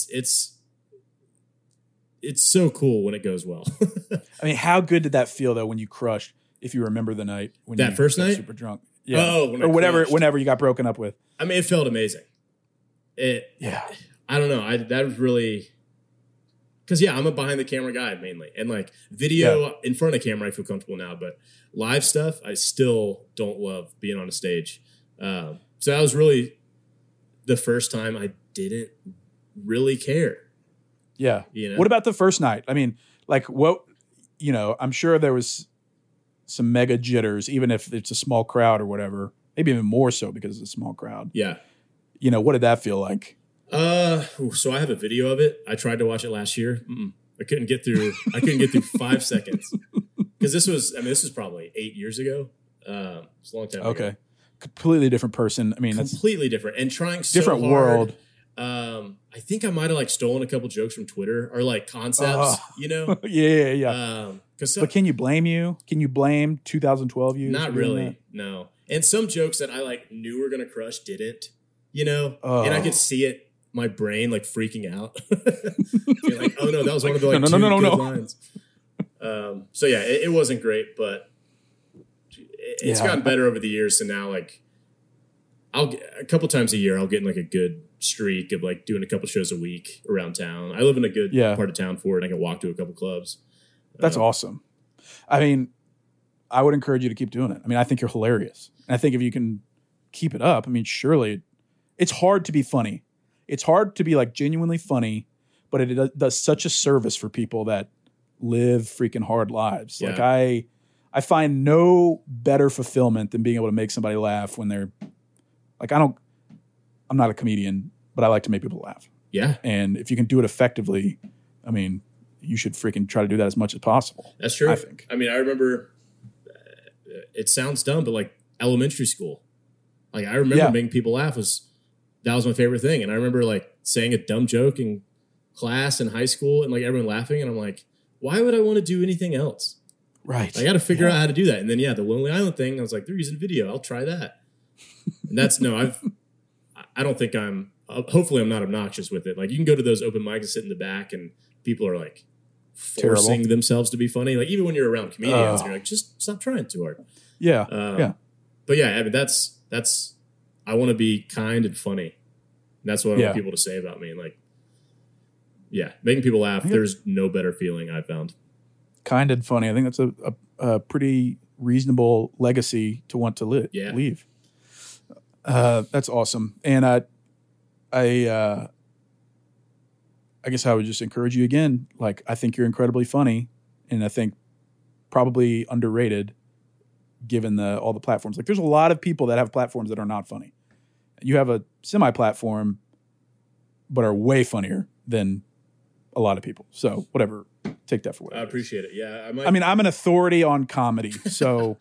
it's so cool when it goes well. I mean, how good did that feel though when you crushed? If you remember the night when that first night, super drunk, whenever you got broken up with. I mean, it felt amazing. I don't know. That was really because I'm a behind the camera guy mainly, and like video in front of camera, I feel comfortable now. But live stuff, I still don't love being on a stage. So that was really the first time I didn't really care. Yeah. What about the first night? I mean, like what, I'm sure there was some mega jitters, even if it's a small crowd or whatever, maybe even more so because it's a small crowd. Yeah. What did that feel like? So I have a video of it. I tried to watch it last year. I couldn't get through 5 seconds because this was probably 8 years ago. It's a long time Okay. ago. Completely different person. I mean, that's Completely different. And trying so different hard. world. I think I might have like stolen a couple jokes from Twitter or like concepts, you know? Yeah. But can you blame you? Can you blame 2012 you? Not really. No. And some jokes that I like knew were going to crush didn't, you know? And I could see it, my brain like freaking out. You're like, oh no, that was one of the like two good lines. So yeah, it wasn't great, but it's gotten better over the years. So now like a couple times a year, I'll get in like a good streak of like doing a couple shows a week around town. I live in a good part of town for it. I can walk to a couple clubs. That's awesome. I mean, I would encourage you to keep doing it. I mean, I think you're hilarious. And I think if you can keep it up, I mean, surely it's hard to be funny. It's hard to be like genuinely funny, but it does such a service for people that live freaking hard lives. Yeah. Like I find no better fulfillment than being able to make somebody laugh when they're like, I'm not a comedian, but I like to make people laugh. Yeah. And if you can do it effectively, I mean, you should freaking try to do that as much as possible. That's true. I think. I mean, I remember it sounds dumb, but like elementary school, like I remember making people laugh that was my favorite thing. And I remember like saying a dumb joke in class in high school and like everyone laughing. And I'm like, why would I want to do anything else? Right. I got to figure out how to do that. And then, the Lonely Island thing, I was like, they're using video. I'll try that. And I don't think hopefully I'm not obnoxious with it. Like you can go to those open mics and sit in the back and people are like forcing themselves to be funny. Like even when you're around comedians, you're like, just stop trying too hard. Yeah. But yeah, I mean, that's, I want to be kind and funny. And that's what I want people to say about me. And like, making people laugh. There's no better feeling I've found. Kind and funny. I think that's a pretty reasonable legacy to want to leave. That's awesome. And I guess I would just encourage you again. Like, I think you're incredibly funny, and I think probably underrated given all the platforms. Like, there's a lot of people that have platforms that are not funny. You have a semi-platform, but are way funnier than a lot of people. So whatever, take that for what I appreciate it. Yeah. I mean, I'm an authority on comedy. So,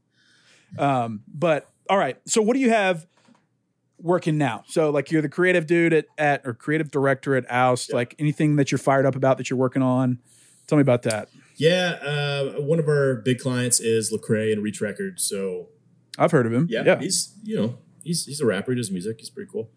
but all right. So what do you have working now? So like you're the creative dude or creative director at Oust, like anything that you're fired up about that you're working on? Tell me about that. Yeah. One of our big clients is Lecrae and Reach Records. So I've heard of him. Yeah. He's a rapper. He does music. He's pretty cool.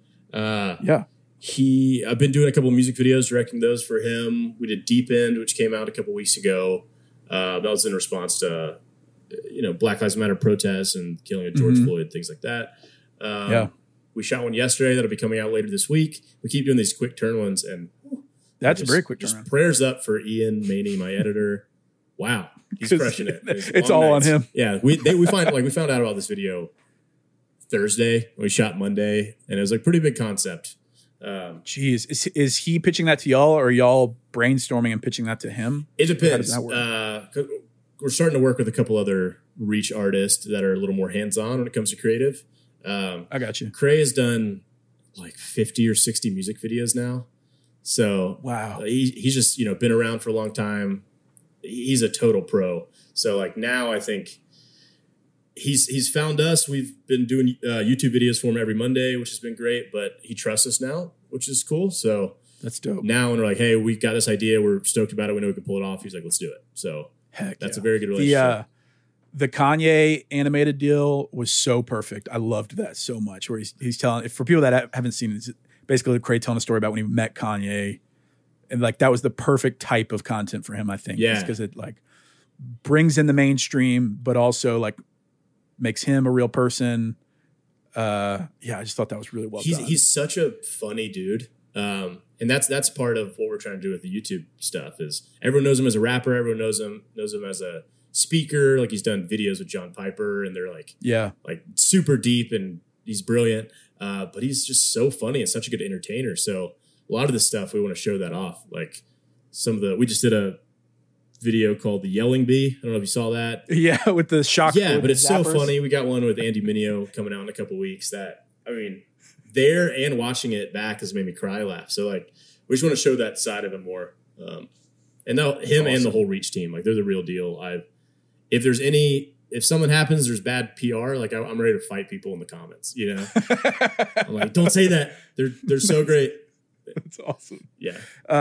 I've been doing a couple of music videos, directing those for him. We did Deep End, which came out a couple weeks ago. That was in response to, Black Lives Matter protests and killing of George Floyd, things like that. We shot one yesterday that'll be coming out later this week. We keep doing these quick turn ones, and that's a very quick turn. Prayers up for Ian Maney, my editor. Wow, he's crushing it. It's all on him. Yeah, we found out about this video Thursday. We shot Monday, and it was like pretty big concept. Jeez, is he pitching that to y'all, or are y'all brainstorming and pitching that to him? It depends. How does that work? We're starting to work with a couple other Reach artists that are a little more hands-on when it comes to creative. I got you. Cray has done like 50 or 60 music videos now. So wow, he's just been around for a long time. He's a total pro. So like now I think he's found us. We've been doing YouTube videos for him every Monday, which has been great. But he trusts us now, which is cool. So that's dope. Now when we're like, hey, we've got this idea, we're stoked about it, we know we can pull it off. He's like, let's do it. So that's a very good relationship. The Kanye animated deal was so perfect. I loved that so much. Where he's telling, for people that haven't seen it, it's basically Craig telling a story about when he met Kanye, and like that was the perfect type of content for him. I think, because it like brings in the mainstream, but also like makes him a real person. I just thought that was really well done. He's such a funny dude. And that's part of what we're trying to do with the YouTube stuff is everyone knows him as a rapper. Everyone knows him as a speaker. Like he's done videos with John Piper and they're like super deep and he's brilliant. But he's just so funny and such a good entertainer. So a lot of the stuff we want to show that off. Like we just did a video called The Yelling Bee. I don't know if you saw that. Yeah. With the shock. Yeah. But it's so funny. We got one with Andy Mineo coming out in a couple weeks there and watching it back has made me cry laugh. So like, we just want to show that side of him more. And now him and the whole Reach team, like they're the real deal. If there's any if something happens, there's bad PR. Like I'm ready to fight people in the comments. You know, I'm like, don't say that. They're so great. That's awesome. Yeah.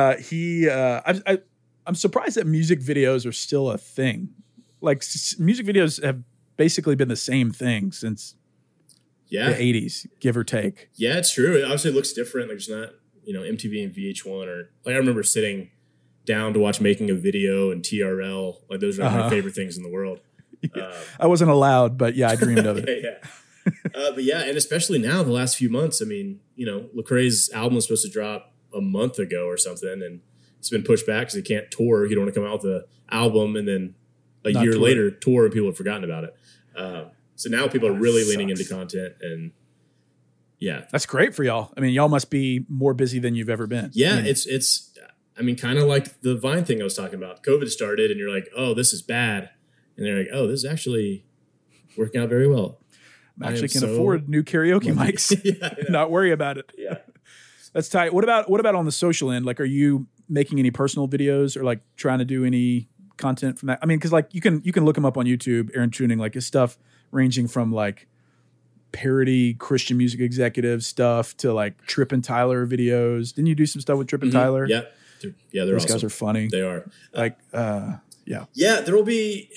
I'm surprised that music videos are still a thing. Like music videos have basically been the same thing since the 80s, give or take. Yeah, it's true. It obviously looks different. Like it's not, MTV and VH1 or like I remember sitting down to watch Making a Video and TRL. Like those are my favorite things in the world. I wasn't allowed, but yeah, I dreamed of it. But yeah, and especially now, the last few months, I mean, Lecrae's album was supposed to drop a month ago or something, and it's been pushed back because he can't tour. He don't want to come out with an album and then a year later tour and people have forgotten about it. So now people are really leaning into content, and yeah. That's great for y'all. I mean, y'all must be more busy than you've ever been. Yeah, it's kind of like the Vine thing I was talking about. COVID started and you're like, oh, this is bad. And they're like, oh, this is actually working out very well. I actually can afford new karaoke mics. Not worry about it. Yeah. That's tight. What about on the social end? Like, are you making any personal videos or like trying to do any content from that? I mean, because like you can look him up on YouTube, Aaron Tuning, like his stuff ranging from like parody Christian music executive stuff to like Tripp and Tyler videos. Didn't you do some stuff with Tripp and Tyler? Yeah. Yeah, they're Those awesome. guys are funny. They are. Yeah. Yeah, there will be.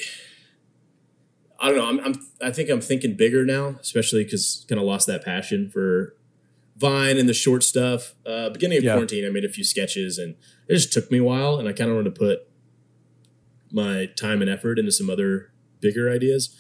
I don't know. I think I'm thinking bigger now, especially because kind of lost that passion for Vine and the short stuff. Beginning of quarantine, I made a few sketches, and it just took me a while, and I kind of wanted to put my time and effort into some other bigger ideas.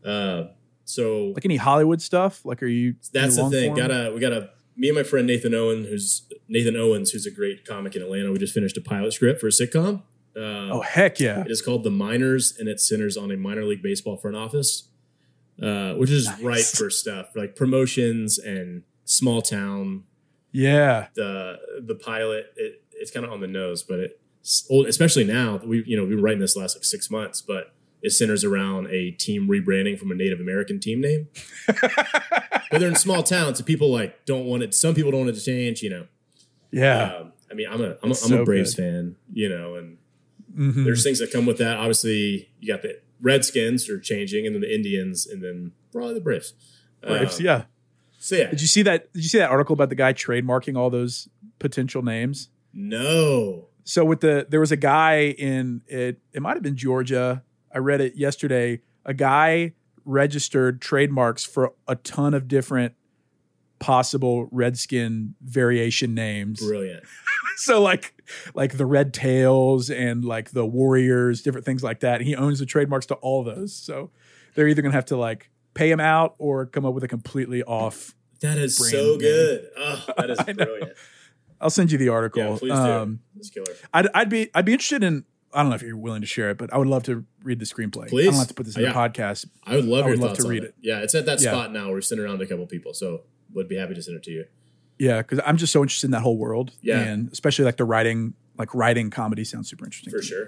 So, like any Hollywood stuff, like are you? That's the thing. We got me and my friend Nathan Owens, who's a great comic in Atlanta. We just finished a pilot script for a sitcom. Oh heck yeah! It is called The Minors, and it centers on a minor league baseball front office, which is right for stuff like promotions and small town. Yeah, the pilot it's kind of on the nose, but it's old, especially now. We've been writing this last like 6 months, but it centers around a team rebranding from a Native American team name. But they're in small towns, so people like don't want it. Some people don't want it to change. Yeah. I mean, I'm a Braves fan, and. Mm-hmm. There's things that come with that. Obviously, you got the Redskins are changing, and then the Indians, and then probably the Braves. Yeah. So yeah. Did you see that article about the guy trademarking all those potential names? No. So there was a guy in it might have been Georgia. I read it yesterday. A guy registered trademarks for a ton of different possible Redskin variation names. Brilliant. So like the Red Tails and like the Warriors, different things like that. He owns the trademarks to all those. So they're either going to have to like pay him out or come up with a completely off. That is so good. Oh, that is brilliant. I'll send you the article. Yeah, please do. It's killer. I'd be interested in, I don't know if you're willing to share it, but I would love to read the screenplay. Please. I don't have to put this in the podcast. I would love your thoughts to on read it. Yeah, it's at that spot now where we're sitting around a couple people, so would be happy to send it to you. Yeah, because I'm just so interested in that whole world. Yeah. And especially like the writing comedy sounds super interesting. For sure.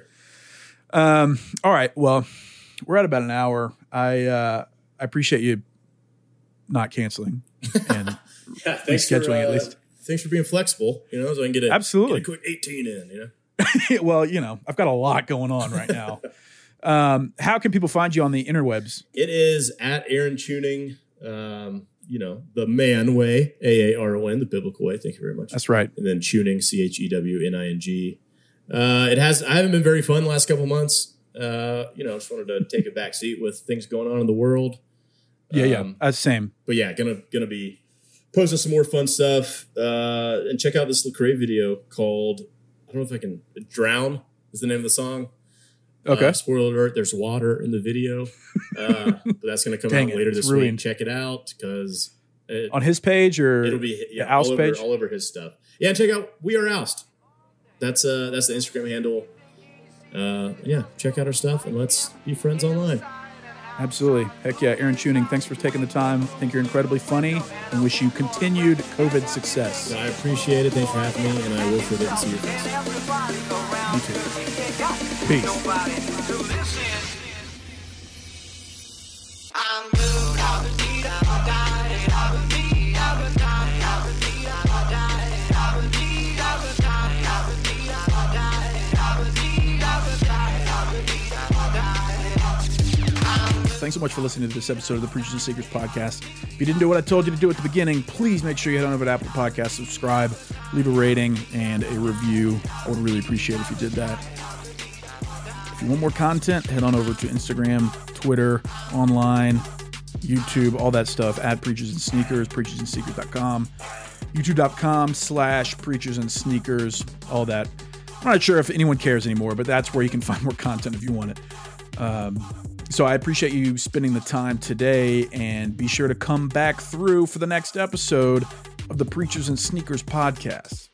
All right. Well, we're at about an hour. I appreciate you not canceling and rescheduling at least. Thanks for being flexible, so I can get a quick 18 in, Well, I've got a lot going on right now. How can people find you on the interwebs? It is at Aaron Tuning, the man way, AARON, the biblical way. Thank you very much. That's right. And then Tuning, CHEWNING. I haven't been very fun the last couple months. Just wanted to take a back seat with things going on in the world. Same. But yeah, gonna be posting some more fun stuff. And check out this Lecrae video called, I don't know if I can, Drown is the name of the song. Okay. Spoiler alert, there's water in the video. But that's going to come out later this week. Check it out because on his page or it'll be the Oust page? All over his stuff. Yeah, check out We Are Oust. That's the Instagram handle. Check out our stuff and let's be friends online. Absolutely. Heck yeah. Aaron Tuning, thanks for taking the time. I think you're incredibly funny and wish you continued COVID success. I appreciate it. Thanks for having me, and I will forget to see you guys. You too. Peace. thanks so much for listening to this episode of the Preachers and Seekers podcast. If you didn't do what I told you to do at the beginning, please make sure you head on over to Apple Podcasts, subscribe, leave a rating, and a review. I would really appreciate it if you did that. If you want more content, head on over to Instagram, Twitter, online, YouTube, all that stuff, at Preachers and Sneakers, preachersandsneakers.com, youtube.com/preachersandsneakers, all that. I'm not sure if anyone cares anymore, but that's where you can find more content if you want it. So I appreciate you spending the time today, and be sure to come back through for the next episode of the Preachers and Sneakers podcast.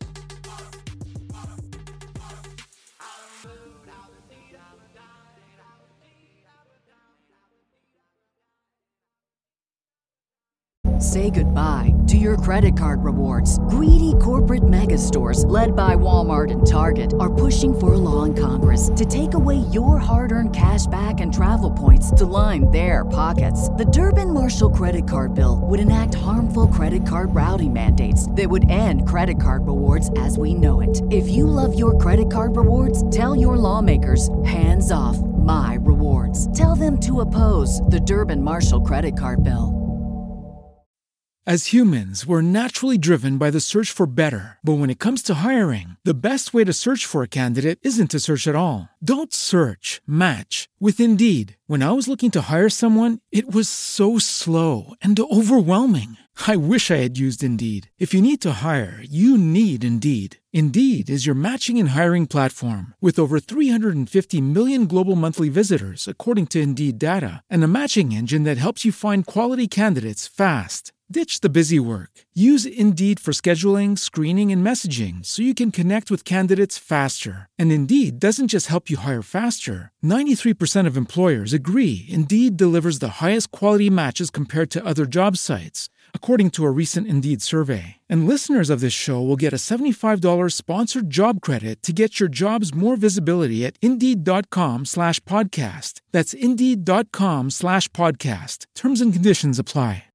Say goodbye to your credit card rewards. Greedy corporate mega stores, led by Walmart and Target, are pushing for a law in Congress to take away your hard-earned cash back and travel points to line their pockets. The Durbin-Marshall credit card bill would enact harmful credit card routing mandates that would end credit card rewards as we know it. If you love your credit card rewards, tell your lawmakers, hands off my rewards. Tell them to oppose the Durbin-Marshall credit card bill. As humans, we're naturally driven by the search for better. But when it comes to hiring, the best way to search for a candidate isn't to search at all. Don't search, match with Indeed. When I was looking to hire someone, it was so slow and overwhelming. I wish I had used Indeed. If you need to hire, you need Indeed. Indeed is your matching and hiring platform with over 350 million global monthly visitors, according to Indeed data, and a matching engine that helps you find quality candidates fast. Ditch the busy work. Use Indeed for scheduling, screening, and messaging so you can connect with candidates faster. And Indeed doesn't just help you hire faster. 93% of employers agree Indeed delivers the highest quality matches compared to other job sites, according to a recent Indeed survey. And listeners of this show will get a $75 sponsored job credit to get your jobs more visibility at Indeed.com/podcast. That's Indeed.com/podcast. Terms and conditions apply.